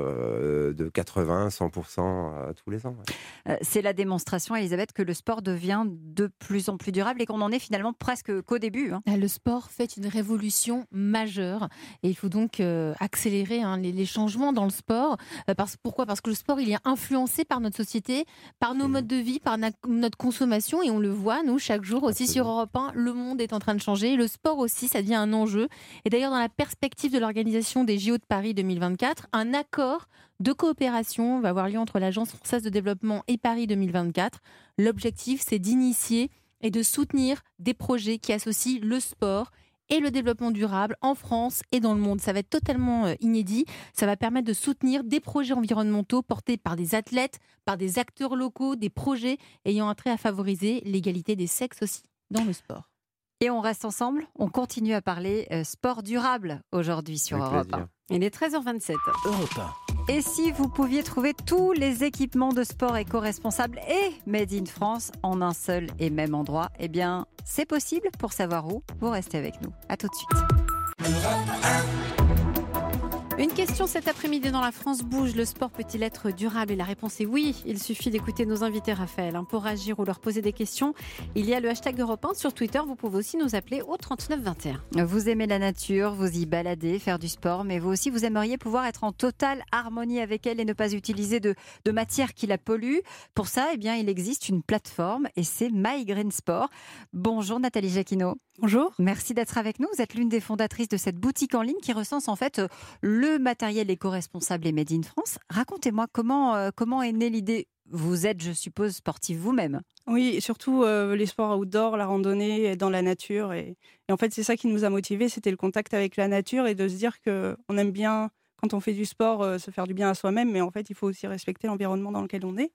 euh, de quatre-vingts à cent pour cent euh, tous les ans. Ouais. Euh, c'est la démonstration, Elisabeth, que le sport devient de plus en plus durable et qu'on en est finalement presque qu'au début. Hein. Le sport fait une révolution majeure et il faut donc euh, accélérer hein, les, les changements dans le sport. Euh, parce, pourquoi ? Parce que le sport, il est influencé par notre société, par nos mmh. modes de vie, par na- notre consommation et on le voit, nous, chaque jour aussi Absolument. Sur Europe. Le monde est en train de changer. Le sport aussi, ça devient un enjeu. Et d'ailleurs, dans la perspective de l'organisation des J O de Paris deux mille vingt-quatre, un accord de coopération va avoir lieu entre l'Agence française de développement et Paris deux mille vingt-quatre. L'objectif, c'est d'initier et de soutenir des projets qui associent le sport et le développement durable en France et dans le monde. Ça va être totalement inédit. Ça va permettre de soutenir des projets environnementaux portés par des athlètes, par des acteurs locaux, des projets ayant un trait à favoriser l'égalité des sexes aussi dans le sport. Et on reste ensemble, on continue à parler euh, sport durable aujourd'hui sur Avec Europe plaisir. un. Il est treize heures vingt-sept. Europe un. Et si vous pouviez trouver tous les équipements de sport éco-responsables et Made in France en un seul et même endroit, eh bien, c'est possible. Pour savoir où, vous restez avec nous. À tout de suite. Une question cet après-midi dans la France Bouge. Le sport peut-il être durable? Et la réponse est oui. Il suffit d'écouter nos invités, Raphaël. Pour agir ou leur poser des questions, il y a le hashtag Europe un sur Twitter. Vous pouvez aussi nous appeler au trente-neuf vingt et un. Vous aimez la nature, vous y baladez, faire du sport, mais vous aussi, vous aimeriez pouvoir être en totale harmonie avec elle et ne pas utiliser de, de matière qui la pollue. Pour ça, eh bien, il existe une plateforme et c'est My Green Sport. Bonjour Nathalie Jacquinot. Bonjour. Merci d'être avec nous. Vous êtes l'une des fondatrices de cette boutique en ligne qui recense en fait le matériel éco-responsable et made in France. Racontez-moi comment, euh, comment est née l'idée. Vous êtes, je suppose, sportive vous-même. Oui, et surtout euh, les sports outdoor, la randonnée, dans la nature. Et, et en fait, c'est ça qui nous a motivés, c'était le contact avec la nature et de se dire qu'on aime bien, quand on fait du sport, euh, se faire du bien à soi-même, mais en fait, il faut aussi respecter l'environnement dans lequel on est.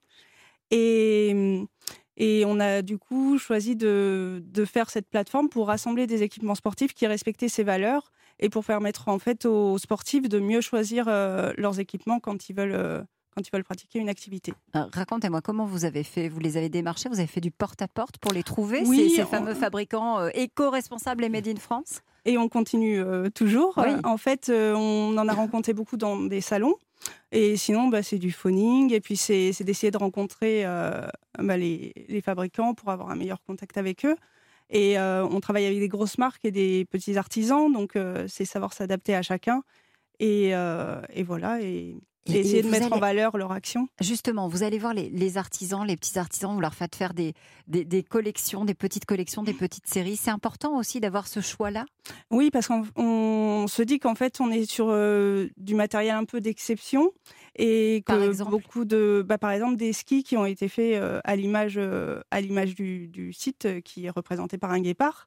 Et... Et on a du coup choisi de, de faire cette plateforme pour rassembler des équipements sportifs qui respectaient ces valeurs et pour permettre en fait aux sportifs de mieux choisir euh, leurs équipements quand ils veulent, euh, quand ils veulent pratiquer une activité. Alors, racontez-moi comment vous avez fait. Vous les avez démarchés, vous avez fait du porte-à-porte pour les trouver, oui, ces, ces on... fameux fabricants euh, éco-responsables et made in France? Et on continue euh, toujours. Oui. En fait, euh, on en a rencontré beaucoup dans des salons. Et sinon, bah, c'est du phoning. Et puis, c'est, c'est d'essayer de rencontrer euh, bah, les, les fabricants pour avoir un meilleur contact avec eux. Et euh, on travaille avec des grosses marques et des petits artisans. Donc, euh, c'est savoir s'adapter à chacun. Et, euh, et voilà. Et, et essayer de mettre allez... en valeur leur action. Justement, vous allez voir les, les artisans, les petits artisans, vous leur faites faire des, des, des collections, des petites collections, des petites séries. C'est important aussi d'avoir ce choix-là? Oui, parce qu'on on se dit qu'en fait, on est sur euh, du matériel un peu d'exception. Et que par exemple beaucoup de... Bah, par exemple, des skis qui ont été faits euh, à l'image, euh, à l'image du, du site euh, qui est représenté par un guépard.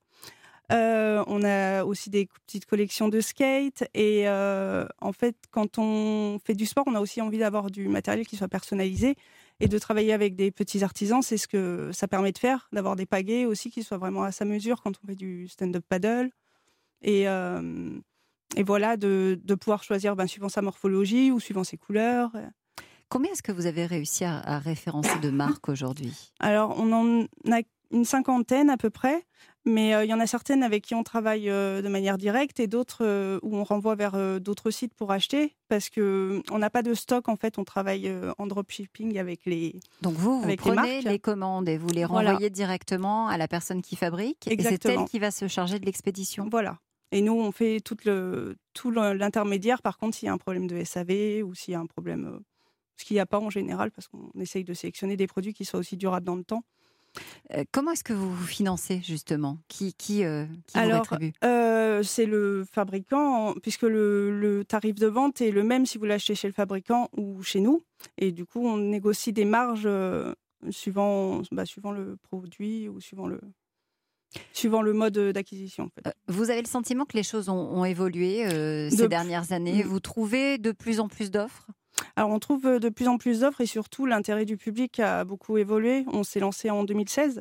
Euh, on a aussi des petites collections de skate et euh, en fait quand on fait du sport on a aussi envie d'avoir du matériel qui soit personnalisé et de travailler avec des petits artisans, c'est ce que ça permet de faire, d'avoir des pagaies aussi qui soient vraiment à sa mesure quand on fait du stand-up paddle et, euh, et voilà de, de pouvoir choisir ben, suivant sa morphologie ou suivant ses couleurs. Combien est-ce que vous avez réussi à, à référencer de marques aujourd'hui? Alors on en a une cinquantaine à peu près. Mais il euh, y en a certaines avec qui on travaille euh, de manière directe et d'autres euh, où on renvoie vers euh, d'autres sites pour acheter parce qu'on n'a pas de stock. En fait, on travaille euh, en dropshipping avec les Donc vous, vous avec prenez les, les commandes et vous les renvoyez voilà. directement à la personne qui fabrique. Exactement. Et c'est elle qui va se charger de l'expédition. Voilà. Et nous, on fait tout, le, tout l'intermédiaire. Par contre, s'il y a un problème de S A V ou s'il y a un problème... Euh, ce qu'il n'y a pas en général parce qu'on essaye de sélectionner des produits qui soient aussi durables dans le temps. Euh, comment est-ce que vous vous financez justement? Qui, qui, euh, qui Alors, vous rétribue? euh, c'est le fabricant, puisque le, le tarif de vente est le même si vous l'achetez chez le fabricant ou chez nous. Et du coup, on négocie des marges euh, suivant, bah, suivant le produit ou suivant le, suivant le mode d'acquisition. En fait. euh, vous avez le sentiment que les choses ont, ont évolué euh, ces de... dernières années? Vous trouvez de plus en plus d'offres? Alors, on trouve de plus en plus d'offres et surtout, l'intérêt du public a beaucoup évolué. On s'est lancé en deux mille seize.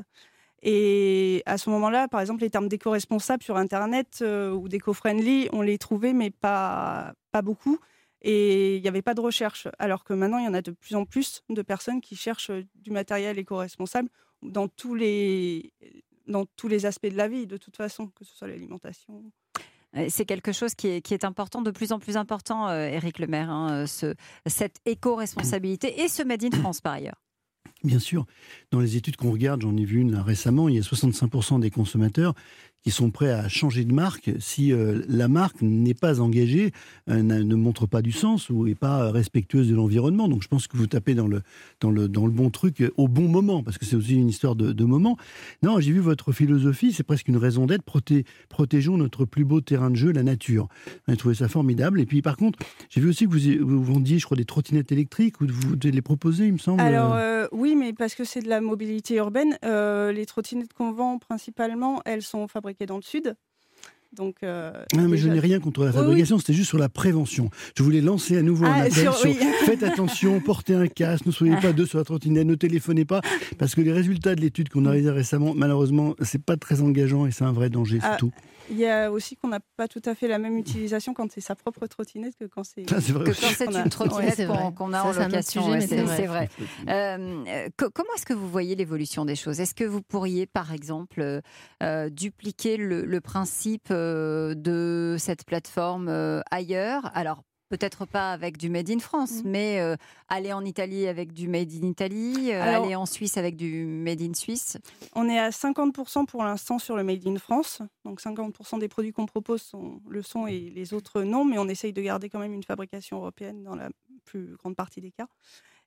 Et à ce moment-là, par exemple, les termes d'éco-responsable sur Internet euh, ou d'éco-friendly, on les trouvait, mais pas, pas beaucoup. Et il n'y avait pas de recherche. Alors que maintenant, il y en a de plus en plus de personnes qui cherchent du matériel éco-responsable dans tous les, dans tous les aspects de la vie, de toute façon, que ce soit l'alimentation. C'est quelque chose qui est, qui est important, de plus en plus important, euh, Éric Lemaire, hein, ce, cette éco-responsabilité et ce Made in France par ailleurs. Bien sûr, dans les études qu'on regarde, j'en ai vu une là, récemment, il y a soixante-cinq pour cent des consommateurs qui sont prêts à changer de marque si euh, la marque n'est pas engagée, euh, ne montre pas du sens ou n'est pas respectueuse de l'environnement. Donc je pense que vous tapez dans le, dans le, dans le bon truc euh, au bon moment, parce que c'est aussi une histoire de, de moment. Non, j'ai vu votre philosophie, c'est presque une raison d'être, proté, protégeons notre plus beau terrain de jeu, la nature. J'ai trouvé ça formidable. Et puis par contre, j'ai vu aussi que vous, vous vendiez, je crois, des trottinettes électriques, ou vous les proposez, il me semble. Alors euh, oui, mais parce que c'est de la mobilité urbaine, euh, les trottinettes qu'on vend principalement, elles sont fabriquées dans le sud. Donc, euh, ah, mais déjà... je n'ai rien contre la fabrication, oui, oui. C'était juste sur la prévention. Je voulais lancer à nouveau ah, un appel sur, sur oui. Faites attention, portez un casque, ne soyez pas deux sur la trottinette, ne téléphonez pas, parce que les résultats de l'étude qu'on a réalisée récemment, malheureusement, c'est pas très engageant et c'est un vrai danger, c'est ah, tout. Il y a aussi qu'on n'a pas tout à fait la même utilisation quand c'est sa propre trottinette que quand c'est, ah, c'est, vrai, que quand c'est une trottinette ouais, qu'on, qu'on a ça, en location. Sujet, ouais, c'est, c'est, c'est vrai. Euh, comment est-ce que vous voyez l'évolution des choses? Est-ce que vous pourriez, par exemple, euh, dupliquer le, le principe euh, de cette plateforme euh, ailleurs? Alors, peut-être pas avec du Made in France, mmh. mais euh, aller en Italie avec du Made in Italie, euh, Alors, aller en Suisse avec du Made in Suisse. On est à cinquante pour cent pour l'instant sur le Made in France. Donc cinquante pour cent des produits qu'on propose sont, le sont et les autres non, mais on essaye de garder quand même une fabrication européenne dans la plus grande partie des cas.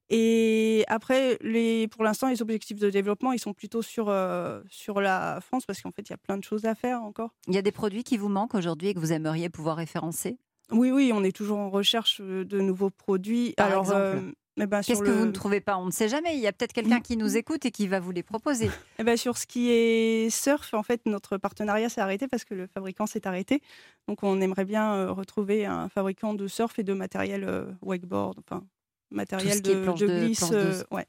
Et après, les, pour l'instant, les objectifs de développement, ils sont plutôt sur, euh, sur la France parce qu'en fait, il y a plein de choses à faire encore. Il y a des produits qui vous manquent aujourd'hui et que vous aimeriez pouvoir référencer ? Oui, oui, on est toujours en recherche de nouveaux produits. Par Alors, exemple euh, eh ben, Qu'est-ce sur que le... vous ne trouvez pas ? On ne sait jamais. Il y a peut-être quelqu'un qui nous écoute et qui va vous les proposer. Eh ben, sur ce qui est surf, en fait, notre partenariat s'est arrêté parce que le fabricant s'est arrêté. Donc, on aimerait bien euh, retrouver un fabricant de surf et de matériel euh, wakeboard, enfin, matériel de, de, de glisse. De... Euh, ouais.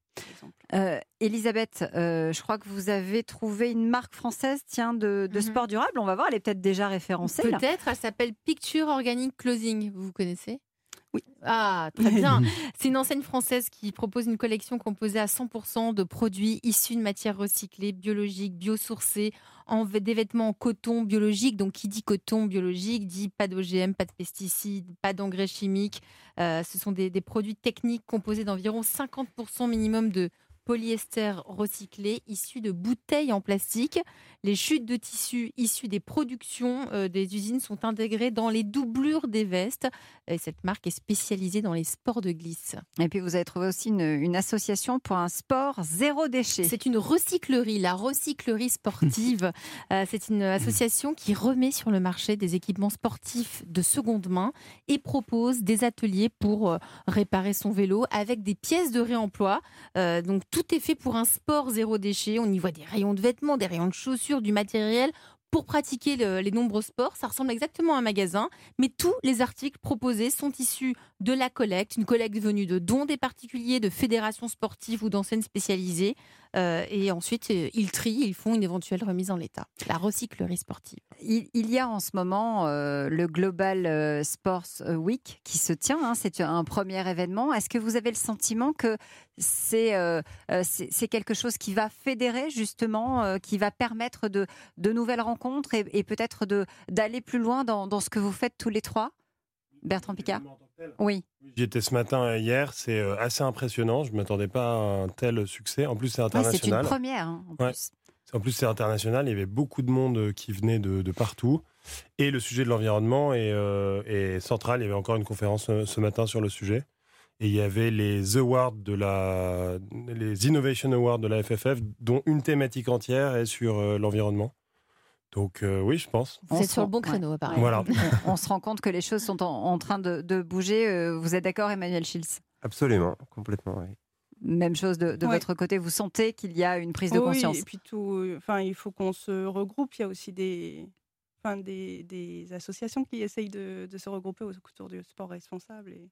Euh, Elisabeth, euh, je crois que vous avez trouvé une marque française tiens, de, de mm-hmm. sport durable. On va voir, elle est peut-être déjà référencée. Peut-être, là. Elle s'appelle Picture Organic Clothing. Vous connaissez ? Oui. Ah, très bien. C'est une enseigne française qui propose une collection composée à cent pour cent de produits issus de matières recyclées, biologiques, biosourcées, en des vêtements en coton biologique. Donc, qui dit coton biologique dit pas d'O G M, pas de pesticides, pas d'engrais chimiques. Euh, ce sont des, des produits techniques composés d'environ cinquante pour cent minimum de polyester recyclé, issu de bouteilles en plastique. Les chutes de tissus issues des productions euh, des usines sont intégrées dans les doublures des vestes. Et cette marque est spécialisée dans les sports de glisse. Et puis vous avez trouvé aussi une, une association pour un sport zéro déchet. C'est une recyclerie, la recyclerie sportive. euh, c'est une association qui remet sur le marché des équipements sportifs de seconde main et propose des ateliers pour euh, réparer son vélo avec des pièces de réemploi. Euh, donc tout est fait pour un sport zéro déchet. On y voit des rayons de vêtements, des rayons de chaussures, du matériel pour pratiquer le, les nombreux sports. Ça ressemble exactement à un magasin, mais tous les articles proposés sont issus de la collecte, une collecte venue de dons des particuliers, de fédérations sportives ou d'enseignes spécialisées. Euh, et ensuite, euh, ils trient, ils font une éventuelle remise en l'état. La recyclerie sportive. Il, il y a en ce moment euh, le Global euh, Sports Week qui se tient. Hein, c'est un premier événement. Est-ce que vous avez le sentiment que c'est, euh, c'est, c'est quelque chose qui va fédérer justement, euh, qui va permettre de, de nouvelles rencontres et, et peut-être de, d'aller plus loin dans, dans ce que vous faites tous les trois ? Bertrand Piccard ? Oui. J'y étais ce matin et hier, c'est assez impressionnant. Je ne m'attendais pas à un tel succès. En plus, c'est international. Ouais, c'est une première, hein, en ouais. plus. En plus, c'est international. Il y avait beaucoup de monde qui venait de, de partout. Et le sujet de l'environnement est, euh, est central. Il y avait encore une conférence ce matin sur le sujet. Et il y avait les awards de la, les Innovation Awards de la F F F, dont une thématique entière est sur euh, l'environnement. Donc euh, oui, je pense. Vous êtes sur le bon créneau, apparemment. Voilà. On, on se rend compte que les choses sont en, en train de, de bouger. Euh, vous êtes d'accord, Emmanuel Schiltz ? Absolument, complètement, oui. Même chose de, de ouais. votre côté, vous sentez qu'il y a une prise de oui, conscience ? Oui, et puis tout, enfin, il faut qu'on se regroupe. Il y a aussi des, enfin, des, des associations qui essayent de, de se regrouper autour du sport responsable. Et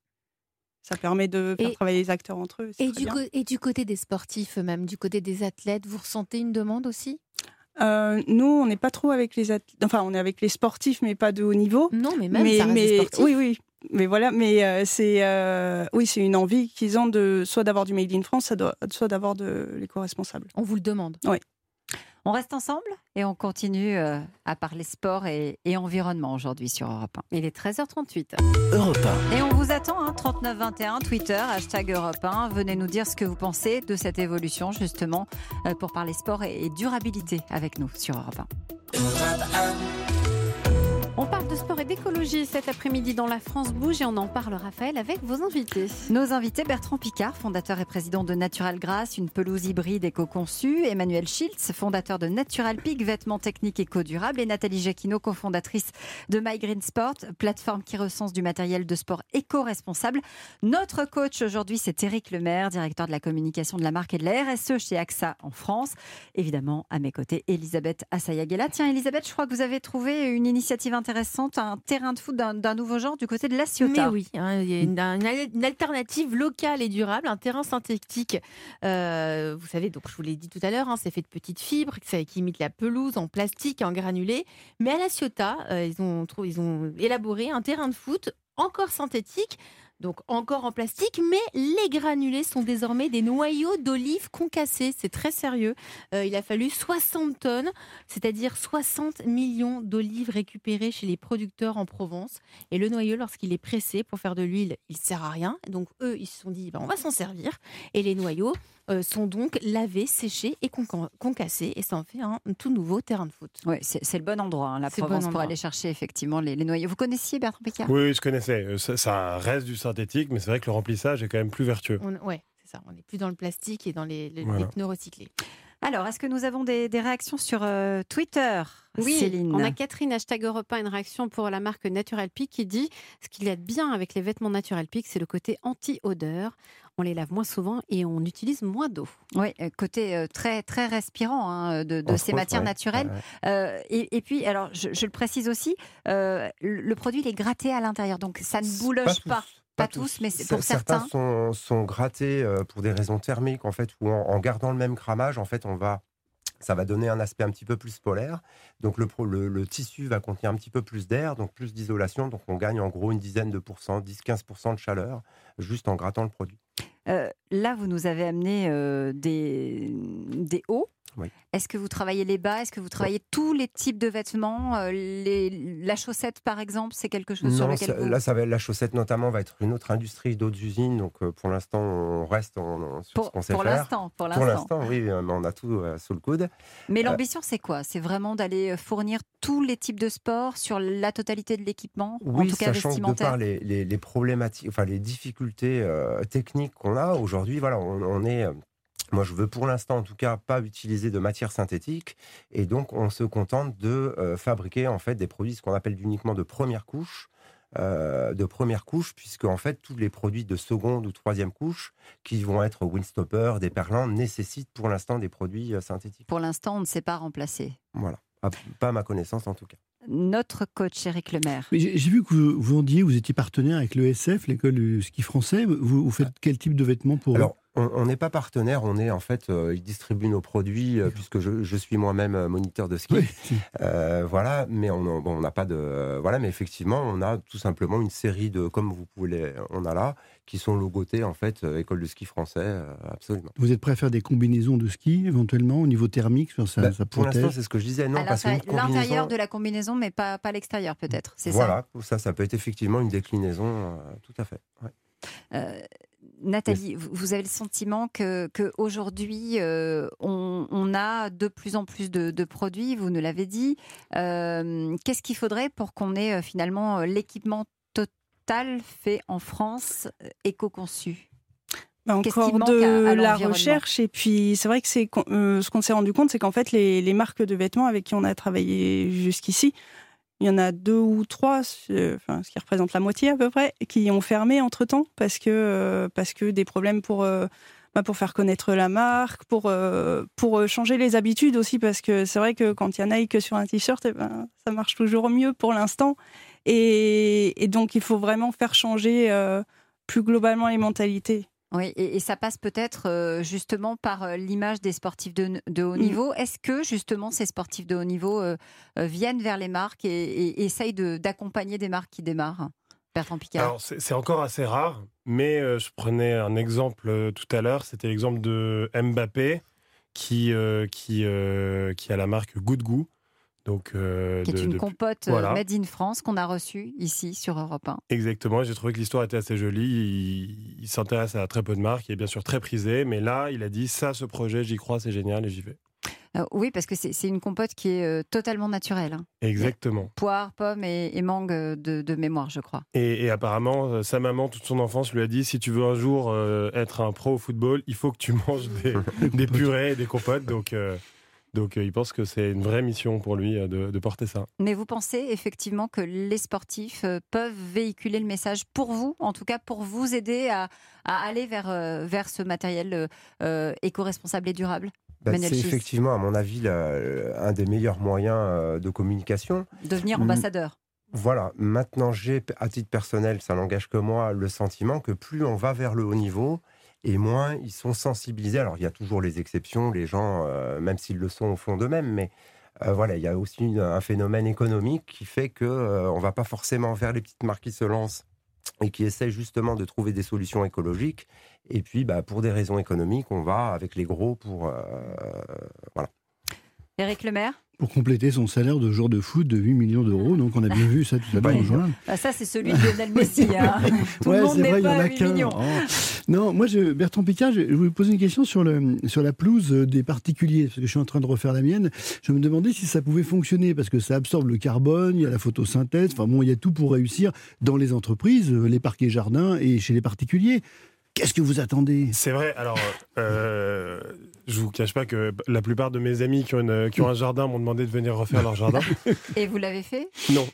ça permet de faire et, travailler les acteurs entre eux. Et du, co- et du côté des sportifs, même du côté des athlètes, vous ressentez une demande aussi ? Euh, nous, on n'est pas trop avec les athlètes. Enfin, on est avec les sportifs, mais pas de haut niveau. Non, mais même mais, ça reste mais, des sportifs. Oui, oui. Mais voilà, mais euh, c'est euh, oui, c'est une envie qu'ils ont de soit d'avoir du Made in France, soit d'avoir de l'éco-responsable. On vous le demande. Oui. On reste ensemble et on continue euh, à parler sport et, et environnement aujourd'hui sur Europe un. Il est treize heures trente-huit. Europe un. Et on vous attend, hein, trente-neuf vingt et un, Twitter, hashtag Europe un. Venez nous dire ce que vous pensez de cette évolution, justement, euh, pour parler sport et, et durabilité avec nous sur Europe un. Europe un. On parle de sport et d'écologie cet après-midi dans La France Bouge et on en parle, Raphaël, avec vos invités. Nos invités, Bertrand Piccard, fondateur et président de Natural Grass, une pelouse hybride éco-conçue, Emmanuel Schiltz, fondateur de Natural Peak, vêtements techniques éco-durables, et Nathalie Jacquinot, cofondatrice de My Green Sport, plateforme qui recense du matériel de sport éco-responsable. Notre coach aujourd'hui, c'est Éric Lemaire, directeur de la communication de la marque et de la R S E chez A X A en France. Évidemment, à mes côtés, Elisabeth Assayagela. Tiens, Elisabeth, je crois que vous avez trouvé une initiative intéressante intéressante, un terrain de foot d'un, d'un nouveau genre du côté de La Ciotat. Mais oui, hein, il y a une, une, une alternative locale et durable, un terrain synthétique. Euh, vous savez, donc je vous l'ai dit tout à l'heure, hein, c'est fait de petites fibres qui imitent la pelouse en plastique, en granulé. Mais à La Ciotat, euh, ils, ont, ils ont élaboré un terrain de foot encore synthétique, Donc encore en plastique, mais les granulés sont désormais des noyaux d'olives concassés. C'est très sérieux. Euh, il a fallu soixante tonnes, c'est-à-dire soixante millions d'olives récupérées chez les producteurs en Provence. Et le noyau, lorsqu'il est pressé pour faire de l'huile, il ne sert à rien. Donc eux, ils se sont dit, ben, on va s'en servir. Et les noyaux euh, sont donc lavés, séchés et conca- concassés. Et ça en fait un tout nouveau terrain de foot. Oui, c'est, c'est le bon endroit, hein, la C'est le Provence, bon pour endroit. aller chercher effectivement les, les noyaux. Vous connaissiez Bertrand Piccard ? Oui, oui, je connaissais. Euh, Ça, ça reste du synthétique, mais c'est vrai que le remplissage est quand même plus vertueux. On, ouais, c'est ça. On n'est plus dans le plastique et dans les, les, Voilà. les pneus recyclés. Alors, est-ce que nous avons des, des réactions sur euh, Twitter, Oui, Céline ? on a Catherine, hashtag Europe un, une réaction pour la marque Natural Peak qui dit « Ce qu'il y a de bien avec les vêtements Natural Peak, c'est le côté anti-odeur. On les lave moins souvent et on utilise moins d'eau. » Oui, euh, côté euh, très, très respirant hein, de, de Entre ces autres, matières ouais. naturelles. Ouais, ouais. Euh, et, et puis, alors, je, je le précise aussi, euh, le, le produit il est gratté à l'intérieur, donc ça ne bouloche tous, pas. Pas tous, mais c'est pour certains. certains. sont, sont grattés euh, pour des raisons thermiques, en fait, où en, en gardant le même grammage, en fait, on va, ça va donner un aspect un petit peu plus polaire. Donc le, pro- le, le tissu va contenir un petit peu plus d'air, donc plus d'isolation. Donc on gagne en gros une dizaine de pourcents, dix à quinze pour cent de chaleur, juste en grattant le produit. Euh, là, vous nous avez amené euh, des, des hauts. Oui. Est-ce que vous travaillez les bas ? Est-ce que vous travaillez tous les types de vêtements euh, les, La chaussette, par exemple, c'est quelque chose sur Non, lequel ça- vous... là, ça va, la chaussette notamment va être une autre industrie, d'autres usines. Donc euh, pour l'instant, on reste en, en- sur Pour, ce qu'on sait pour faire. l'instant, pour Pour l'instant. l'instant, oui, euh, mais on a tout euh, sous le coude. Mais l'ambition, c'est quoi ? C'est vraiment d'aller fournir tous les types de sports sur la totalité de l'équipement, en Oui, tout cas sachant que de vestimentaire. par les, les- les problématiques, enfin les difficultés euh, techniques qu'on a aujourd'hui, voilà, on, on est. euh, Moi, je veux pour l'instant, en tout cas, pas utiliser de matière synthétique, et donc on se contente de euh, fabriquer en fait des produits, ce qu'on appelle uniquement de première couche, euh, de première couche, puisque en fait tous les produits de seconde ou troisième couche, qui vont être windstopper, déperlants, nécessitent pour l'instant des produits euh, synthétiques. Pour l'instant, on ne sait pas remplacer. Voilà, À- pas à ma connaissance en tout cas. Notre coach, Éric Lemaire. Mais j'ai j'ai vu que vous vous vendiez, vous étiez partenaire avec l'E S F, l'école du ski français. Vous, vous faites quel type de vêtements pour eux ? Alors, on on n'est pas partenaire, on est en fait, euh, ils distribuent nos produits, euh, puisque je, je suis moi-même euh, moniteur de ski. Oui. Euh, voilà, mais on n'a bon, on n'a pas de. euh, voilà, mais effectivement, on a tout simplement une série de, comme vous pouvez les, on a là, qui sont logotés en fait, euh, école de ski français, euh, absolument. Vous êtes prêt à faire des combinaisons de ski, éventuellement, au niveau thermique, ça, ça, Bah, ça pour l'instant, protège c'est ce que je disais, non, À parce que l'intérieur une combinaison- l'intérieur de la combinaison, mais pas, pas l'extérieur, peut-être. C'est ça. Voilà, ça, ça peut être effectivement une déclinaison, euh, tout à fait. Ouais. Euh, Nathalie, vous vous avez le sentiment que, que aujourd'hui, euh, on, on a de plus en plus de, de produits, vous nous l'avez dit. Euh, qu'est-ce qu'il faudrait pour qu'on ait euh, finalement euh, l'équipement total fait en France, euh, éco-conçu ? Bah, Qu'est-ce qui encore manque de à- à la l'environnement ? recherche, et puis c'est vrai que c'est euh, ce qu'on s'est rendu compte, c'est qu'en fait les, les marques de vêtements avec qui on a travaillé jusqu'ici, il y en a deux ou trois, euh, enfin, ce qui représente la moitié à peu près, qui ont fermé entre-temps parce que, euh, parce que des problèmes pour, euh, bah, pour faire connaître la marque, pour, euh, pour euh, changer les habitudes aussi, parce que c'est vrai que quand il y a Nike sur un t-shirt, eh ben, ça marche toujours mieux pour l'instant. Et, et donc il faut vraiment faire changer euh, plus globalement les mentalités. Oui, et, et ça passe peut-être euh, justement par euh, l'image des sportifs de, de haut Mm. niveau. Est-ce que justement ces sportifs de haut niveau euh, euh, viennent vers les marques et, et- et essayent de- d'accompagner des marques qui démarrent ? Bertrand Piccard. Alors, c'est c'est encore assez rare, mais euh, je prenais un exemple euh, tout à l'heure, c'était l'exemple de Mbappé, qui, euh, qui, euh, qui a la marque Good Goût. Donc, euh, qui est de- une de- compote euh, voilà. made in France qu'on a reçue ici sur Europe un. Exactement, j'ai trouvé que l'histoire était assez jolie. Il, il s'intéresse à très peu de marques, il est bien sûr très prisé, mais là, il a dit ça, ce projet, j'y crois, c'est génial et j'y vais. Euh, oui, parce que c'est c'est une compote qui est euh, totalement naturelle. hein. Exactement. Poire, pomme et, et mangue euh, de, de mémoire, je crois. Et, et apparemment, euh, sa maman, toute son enfance, lui a dit si tu veux un jour euh, être un pro au football, il faut que tu manges des, des purées et des compotes. Donc, euh, donc euh, il pense que c'est une vraie mission pour lui euh, de, de porter ça. Mais vous pensez effectivement que les sportifs euh, peuvent véhiculer le message pour vous, en tout cas pour vous aider à, à aller vers, euh, vers ce matériel euh, euh, éco-responsable et durable ? Bah, Manuel c'est Schiss. effectivement, à mon avis, la- un des meilleurs moyens euh, de communication. Devenir Mm. ambassadeur. Voilà, maintenant j'ai, à titre personnel, ça n'engage que moi, le sentiment que plus on va vers le haut niveau, et moins ils sont sensibilisés. Alors il y a toujours les exceptions, les gens, euh, même s'ils le sont au fond d'eux-mêmes, mais euh, voilà, il y a aussi une- un phénomène économique qui fait que euh, on va pas forcément vers les petites marques qui se lancent et qui essaie justement de trouver des solutions écologiques. Et puis, bah, pour des raisons économiques, on va avec les gros pour... Euh, voilà. Éric Lemaire ? Pour compléter son salaire de joueur de foot de huit millions d'euros. Donc on a bien vu ça tout à l'heure au journal. Ah, ça, c'est celui de Lionel Messi. Hein. Tout ouais, le monde c'est n'est vrai, il y en pas a à huit qu'un. millions. Oh. Non, moi, je, Bertrand Piccard, je, je voulais poser une question sur, le, sur la pelouse des particuliers. Parce que je suis en train de refaire la mienne. Je me demandais si ça pouvait fonctionner. Parce que ça absorbe le carbone, il y a la photosynthèse. Enfin bon, il y a tout pour réussir dans les entreprises, les parquets jardins et chez les particuliers. Qu'est-ce que vous attendez ? C'est vrai, alors euh, je vous cache pas que la plupart de mes amis qui ont, une, qui ont un jardin m'ont demandé de venir refaire leur jardin. Et vous l'avez fait ? Non.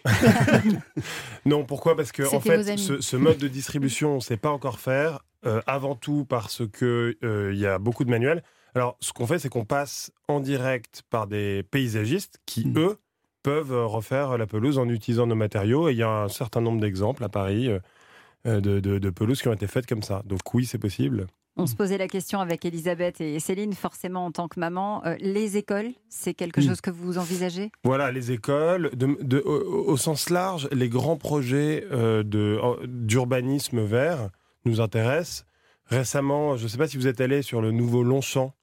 Non, pourquoi ? Parce que en fait, ce, ce mode de distribution, on ne sait pas encore faire, euh, avant tout parce qu'il euh, y a beaucoup de manuels. Alors, ce qu'on fait, c'est qu'on passe en direct par des paysagistes qui, mmh. eux, peuvent refaire la pelouse en utilisant nos matériaux. Et il y a un certain nombre d'exemples à Paris euh, De, de, de pelouses qui ont été faites comme ça. Donc oui, c'est possible. On se posait la question avec Elisabeth et Céline, forcément en tant que maman. Euh, les écoles, c'est quelque oui. chose que vous envisagez ? Voilà, les écoles, de, de, au, au sens large, les grands projets euh, de, d'urbanisme vert nous intéressent. Récemment, je ne sais pas si vous êtes allé sur le nouveau Longchamp.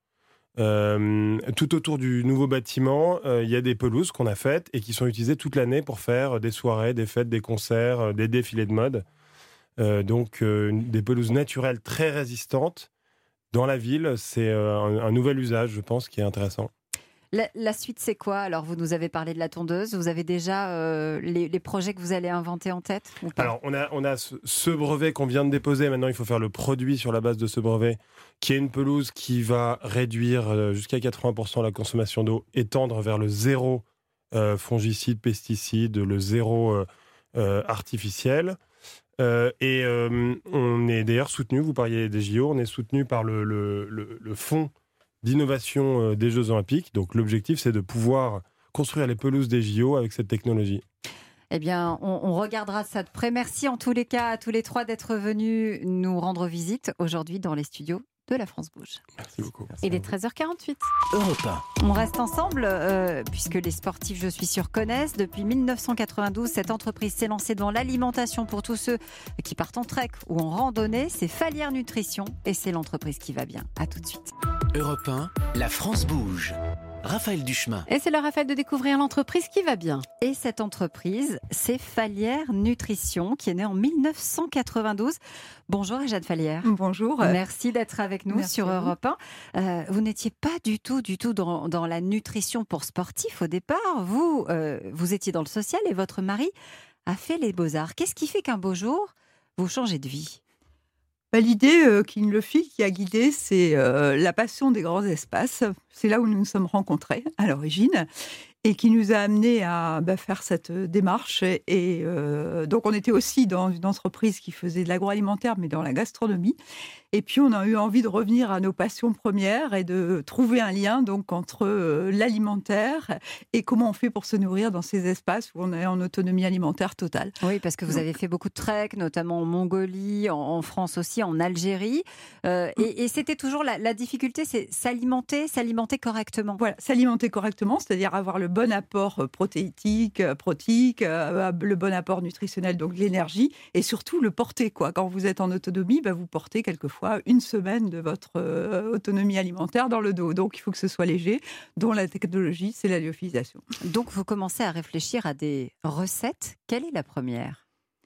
Euh, tout autour du nouveau bâtiment, il euh, y a des pelouses qu'on a faites et qui sont utilisées toute l'année pour faire des soirées, des fêtes, des concerts, des défilés de mode. Euh, donc euh, des pelouses naturelles très résistantes dans la ville, c'est euh, un, un nouvel usage, je pense, qui est intéressant. La, la suite, c'est quoi ? Alors, vous nous avez parlé de la tondeuse. Vous avez déjà euh, les, les projets que vous allez inventer en tête ou pas ? Alors, on a, on a ce, ce brevet qu'on vient de déposer. Maintenant, il faut faire le produit sur la base de ce brevet, qui est une pelouse qui va réduire euh, jusqu'à quatre-vingts pour cent la consommation d'eau et tendre vers le zéro euh, fongicide, pesticide, le zéro euh, euh, artificiel. Euh, et euh, on est d'ailleurs soutenu, vous parliez des J O, on est soutenu par le, le, le, le fonds d'innovation euh, des Jeux Olympiques. Donc l'objectif, c'est de pouvoir construire les pelouses des J O avec cette technologie. Eh bien, on, on regardera ça de près. Merci en tous les cas à tous les trois d'être venus nous rendre visite aujourd'hui dans les studios de La France Bouge. Merci beaucoup. Merci. Il est treize heures quarante-huit. Europe un. On reste ensemble, euh, puisque les sportifs, je suis sûre, connaissent. Depuis mille neuf cent quatre-vingt-douze, cette entreprise s'est lancée dans l'alimentation pour tous ceux qui partent en trek ou en randonnée. C'est Falière Nutrition et c'est l'entreprise qui va bien. À tout de suite. Europe un, La France Bouge. Raphaël Duchemin. Et c'est le Raphaël de découvrir l'entreprise qui va bien. Et cette entreprise, c'est Falière Nutrition, qui est née en mille neuf cent quatre-vingt-douze. Bonjour Jeanne Falière. Bonjour. Merci d'être avec nous Merci sur Europe un. Euh, vous n'étiez pas du tout, du tout dans, dans la nutrition pour sportifs au départ. Vous, euh, vous étiez dans le social et votre mari a fait les beaux-arts. Qu'est-ce qui fait qu'un beau jour, vous changez de vie ? Bah, l'idée euh, qui le fit, qui a guidé, c'est euh, la passion des grands espaces. C'est là où nous nous sommes rencontrés à l'origine et qui nous a amenés à bah, faire cette démarche. Et, et euh, donc, on était aussi dans une entreprise qui faisait de l'agroalimentaire, mais dans la gastronomie. Et puis, on a eu envie de revenir à nos passions premières et de trouver un lien donc, entre euh, l'alimentaire et comment on fait pour se nourrir dans ces espaces où on est en autonomie alimentaire totale. Oui, parce que vous donc, avez fait beaucoup de trek, notamment en Mongolie, en, en France aussi, en Algérie. Euh, et, et c'était toujours la, la difficulté, c'est s'alimenter, s'alimenter correctement. Voilà, s'alimenter correctement, c'est-à-dire avoir le bon apport protéique, protéique, euh, le bon apport nutritionnel, donc l'énergie, et surtout le porter. Quoi. Quand vous êtes en autonomie, bah, vous portez quelquefois une semaine de votre euh, autonomie alimentaire dans le dos. Donc, il faut que ce soit léger, dont la technologie, c'est la lyophilisation. Donc, vous commencez à réfléchir à des recettes. Quelle est la première ?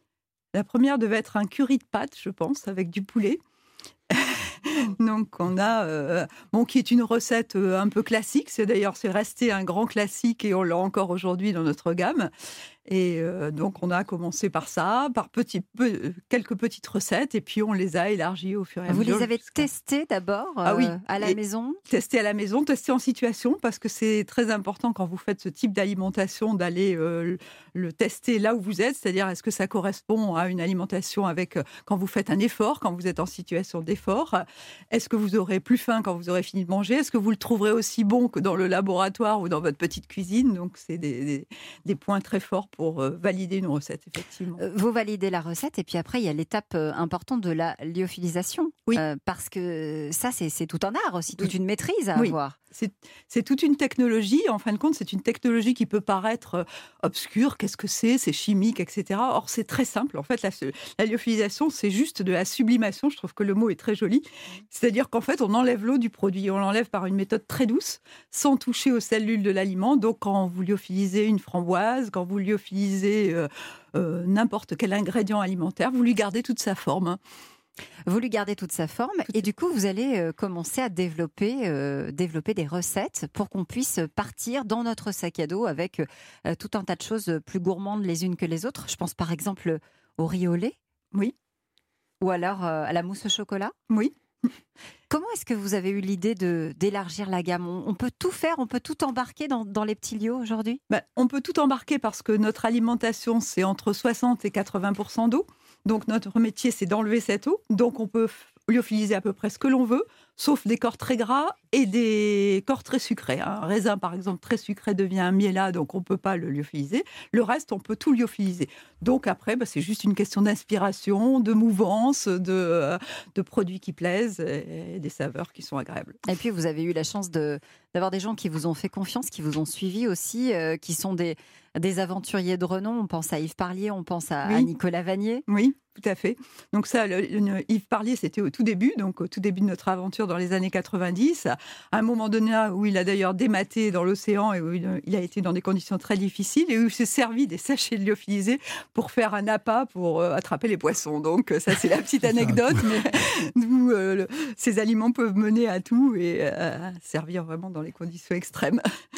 La première devait être un curry de pâtes, je pense, avec du poulet. Donc, on a, euh, bon, qui est une recette euh, un peu classique. C'est d'ailleurs, c'est resté un grand classique et on l'a encore aujourd'hui dans notre gamme. Et euh, donc, on a commencé par ça, par petit, peu, quelques petites recettes, et puis on les a élargies au fur et à Vous mesure. Vous les avez jusqu'à... testées d'abord euh, ah oui, à la maison ? Testées à la maison, testées en situation, parce que c'est très important quand vous faites ce type d'alimentation d'aller euh, le tester là où vous êtes, c'est-à-dire est-ce que ça correspond à une alimentation avec euh, quand vous faites un effort, quand vous êtes en situation d'effort, est-ce que vous aurez plus faim quand vous aurez fini de manger, est-ce que vous le trouverez aussi bon que dans le laboratoire ou dans votre petite cuisine, donc c'est des, des, des points très forts pour euh, valider une recette, effectivement. Vous validez la recette et puis après, il y a l'étape euh, importante de la lyophilisation. Oui. Euh, parce que ça, c'est, c'est tout un art aussi, toute oui. une maîtrise à oui. avoir. c'est, c'est toute une technologie. En fin de compte, c'est une technologie qui peut paraître obscure. Qu'est-ce que c'est ? C'est chimique, et cetera. Or, c'est très simple. En fait, la, la lyophilisation, c'est juste de la sublimation. Je trouve que le mot est très joli. C'est-à-dire qu'en fait, on enlève l'eau du produit. On l'enlève par une méthode très douce, sans toucher aux cellules de l'aliment. Donc, quand vous lyophilisez une framboise, quand vous lyophilisez euh, euh, n'importe quel ingrédient alimentaire, vous lui gardez toute sa forme. Vous lui gardez toute sa forme et du coup, vous allez euh, commencer à développer, euh, développer des recettes pour qu'on puisse partir dans notre sac à dos avec euh, tout un tas de choses plus gourmandes les unes que les autres. Je pense par exemple au riz au lait. Oui. Ou alors euh, à la mousse au chocolat. Oui. Comment est-ce que vous avez eu l'idée de, d'élargir la gamme ? on, on peut tout faire, on peut tout embarquer dans, dans les petits liots aujourd'hui ? Ben, on peut tout embarquer parce que notre alimentation, c'est entre soixante et quatre-vingts pour cent d'eau. Donc notre métier, c'est d'enlever cette eau. Donc on peut lyophiliser à peu près ce que l'on veut, sauf des corps très gras et des corps très sucrés. Un raisin, par exemple, très sucré devient un miella, donc on ne peut pas le lyophiliser. Le reste, on peut tout lyophiliser. Donc après, bah, c'est juste une question d'inspiration, de mouvance, de, de produits qui plaisent et des saveurs qui sont agréables. Et puis, vous avez eu la chance de, d'avoir des gens qui vous ont fait confiance, qui vous ont suivi aussi, euh, qui sont des, des aventuriers de renom. On pense à Yves Parlier, on pense à, oui. à Nicolas Vanier. Oui, tout à fait. Donc ça, le, le, Yves Parlier, c'était au tout début, donc au tout début de notre aventure dans les années quatre-vingt-dix. À un moment donné, où il a d'ailleurs dématé dans l'océan et où il, il a été dans des conditions très difficiles et où il s'est servi des sachets de lyophilisés pour faire un appât pour euh, attraper les poissons. Donc ça, c'est la petite anecdote, mais où euh, le, ces aliments peuvent mener à tout et euh, servir vraiment dans les conditions extrêmes.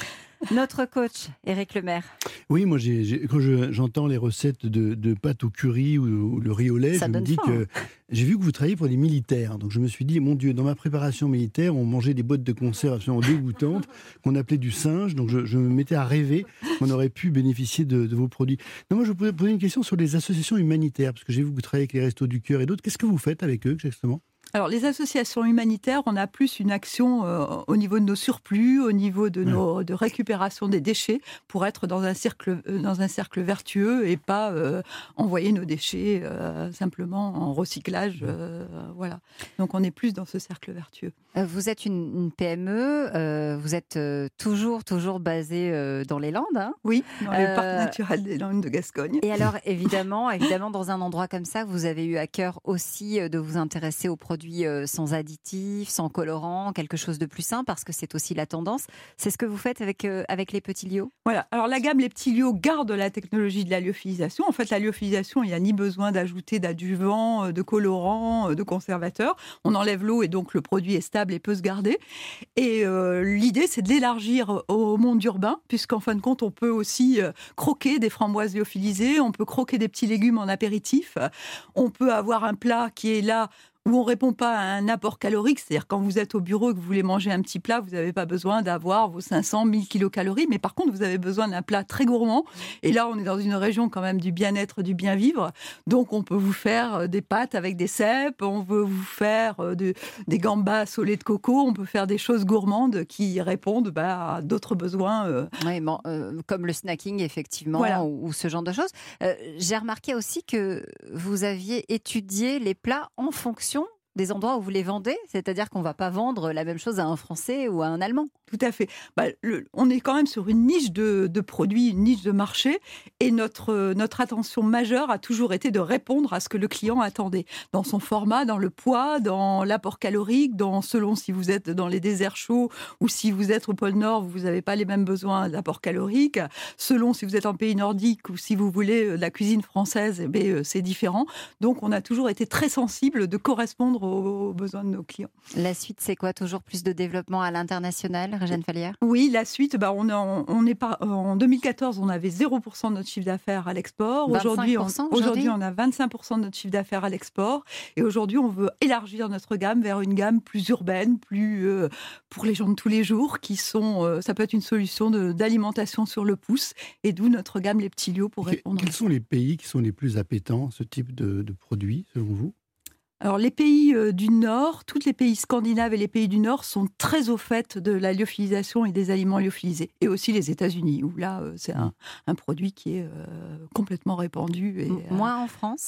Notre coach, Éric Lemaire. Oui, moi, j'ai, j'ai, quand je, j'entends les recettes de, de pâtes au curry ou, ou le riz au lait, Ça je me dis faim. que j'ai vu que vous travaillez pour des militaires. Donc je me suis dit, mon Dieu, dans ma préparation militaire, on mangeait des boîtes de conserve absolument dégoûtantes qu'on appelait du singe. Donc je, je me mettais à rêver qu'on aurait pu bénéficier de, de vos produits. Non, moi, je voulais poser une question sur les associations humanitaires, parce que j'ai vu que vous travaillez avec les Restos du Cœur et d'autres. Qu'est-ce que vous faites avec eux, exactement ? Alors, les associations humanitaires, on a plus une action euh, au niveau de nos surplus, au niveau de, nos, de récupération des déchets, pour être dans un cercle, euh, dans un cercle vertueux et pas euh, envoyer nos déchets euh, simplement en recyclage. Euh, voilà. Donc, on est plus dans ce cercle vertueux. Vous êtes une, une P M E, euh, vous êtes euh, toujours, toujours basé euh, dans les Landes. Hein oui, dans le euh, parc naturel des Landes de Gascogne. Et alors, évidemment, évidemment, dans un endroit comme ça, vous avez eu à cœur aussi de vous intéresser aux produits sans additifs, sans colorants, quelque chose de plus sain, parce que c'est aussi la tendance. C'est ce que vous faites avec, euh, avec les petits liots ? Voilà. Alors, la gamme Les Petits Liots garde la technologie de la lyophilisation. En fait, la lyophilisation, il n'y a ni besoin d'ajouter d'adjuvants, de colorants, de conservateurs. On enlève l'eau et donc le produit est stable et peut se garder. Et euh, l'idée, c'est de l'élargir au monde urbain, puisqu'en fin de compte, on peut aussi euh, croquer des framboises lyophilisées, on peut croquer des petits légumes en apéritif, on peut avoir un plat qui est là où on ne répond pas à un apport calorique, c'est-à-dire quand vous êtes au bureau et que vous voulez manger un petit plat, vous n'avez pas besoin d'avoir vos cinq cents, mille kilocalories, mais par contre, vous avez besoin d'un plat très gourmand. Et là, on est dans une région quand même du bien-être, du bien-vivre. Donc, on peut vous faire des pâtes avec des cèpes, on veut vous faire de, des gambas au lait de coco, on peut faire des choses gourmandes qui répondent bah, à d'autres besoins. Euh... Oui, bon, euh, comme le snacking, effectivement, voilà. ou, ou ce genre de choses. Euh, j'ai remarqué aussi que vous aviez étudié les plats en fonction des endroits où vous les vendez, c'est-à-dire qu'on ne va pas vendre la même chose à un Français ou à un Allemand. Tout à fait. Bah, le, on est quand même sur une niche de, de produits, une niche de marché, et notre, notre attention majeure a toujours été de répondre à ce que le client attendait, dans son format, dans le poids, dans l'apport calorique, dans, selon si vous êtes dans les déserts chauds ou si vous êtes au pôle Nord, vous n'avez pas les mêmes besoins d'apport calorique, selon si vous êtes en pays nordique ou si vous voulez de la cuisine française, eh bien, c'est différent. Donc on a toujours été très sensible de correspondre aux besoins de nos clients. La suite, c'est quoi ? Toujours plus de développement à l'international, Réjeanne Fallière ? Oui, la suite, bah on, on, on est pas, en deux mille quatorze, on avait zéro pour cent de notre chiffre d'affaires à l'export. Aujourd'hui, on, aujourd'hui, aujourd'hui, on a vingt-cinq pour cent de notre chiffre d'affaires à l'export. Et aujourd'hui, on veut élargir notre gamme vers une gamme plus urbaine, plus euh, pour les gens de tous les jours, qui sont, euh, ça peut être une solution de, d'alimentation sur le pouce. Et d'où notre gamme Les Petits Liots pour répondre. Quels sont les pays qui sont les plus appétents, ce type de, de produits, selon vous ? Alors, les pays euh, du Nord, tous les pays scandinaves et les pays du Nord sont très au fait de la lyophilisation et des aliments lyophilisés. Et aussi les États-Unis, où là, euh, c'est un, un produit qui est euh, complètement répandu. Et, Moins euh... en France ?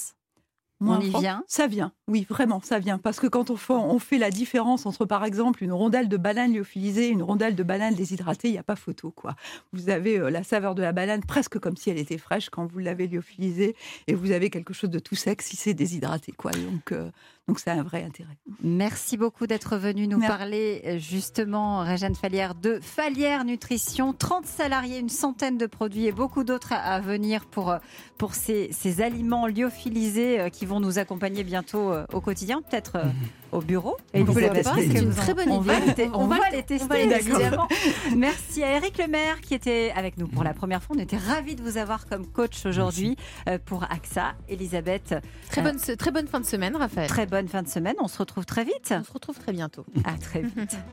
On y vient. Ça vient, oui, vraiment, ça vient. Parce que quand on fait, on fait la différence entre, par exemple, une rondelle de banane lyophilisée et une rondelle de banane déshydratée, il n'y a pas photo, quoi. Vous avez euh, la saveur de la banane presque comme si elle était fraîche quand vous l'avez lyophilisée, et vous avez quelque chose de tout sec si c'est déshydraté, quoi. Donc, euh, donc ça a un vrai intérêt. Merci beaucoup d'être venu nous Merci. parler, justement, Réjeanne Fallière, de Fallière Nutrition. trente salariés, une centaine de produits et beaucoup d'autres à, à venir pour, pour ces, ces aliments lyophilisés euh, qui vont nous accompagner bientôt euh, au quotidien, peut-être euh, au bureau. Et vous Elisabeth, pas, qu'est-ce c'est que une vous en- très bonne on idée. Va les te- on, On va, va les le- tester, on va les évidemment. Merci à Eric Lemaire qui était avec nous pour la première fois. On était ravis de vous avoir comme coach aujourd'hui euh, pour A X A. Elisabeth, Très bonne, très bonne fin de semaine, Raphaël. très bonne fin de semaine. On se retrouve très vite. On se retrouve très bientôt. À très vite.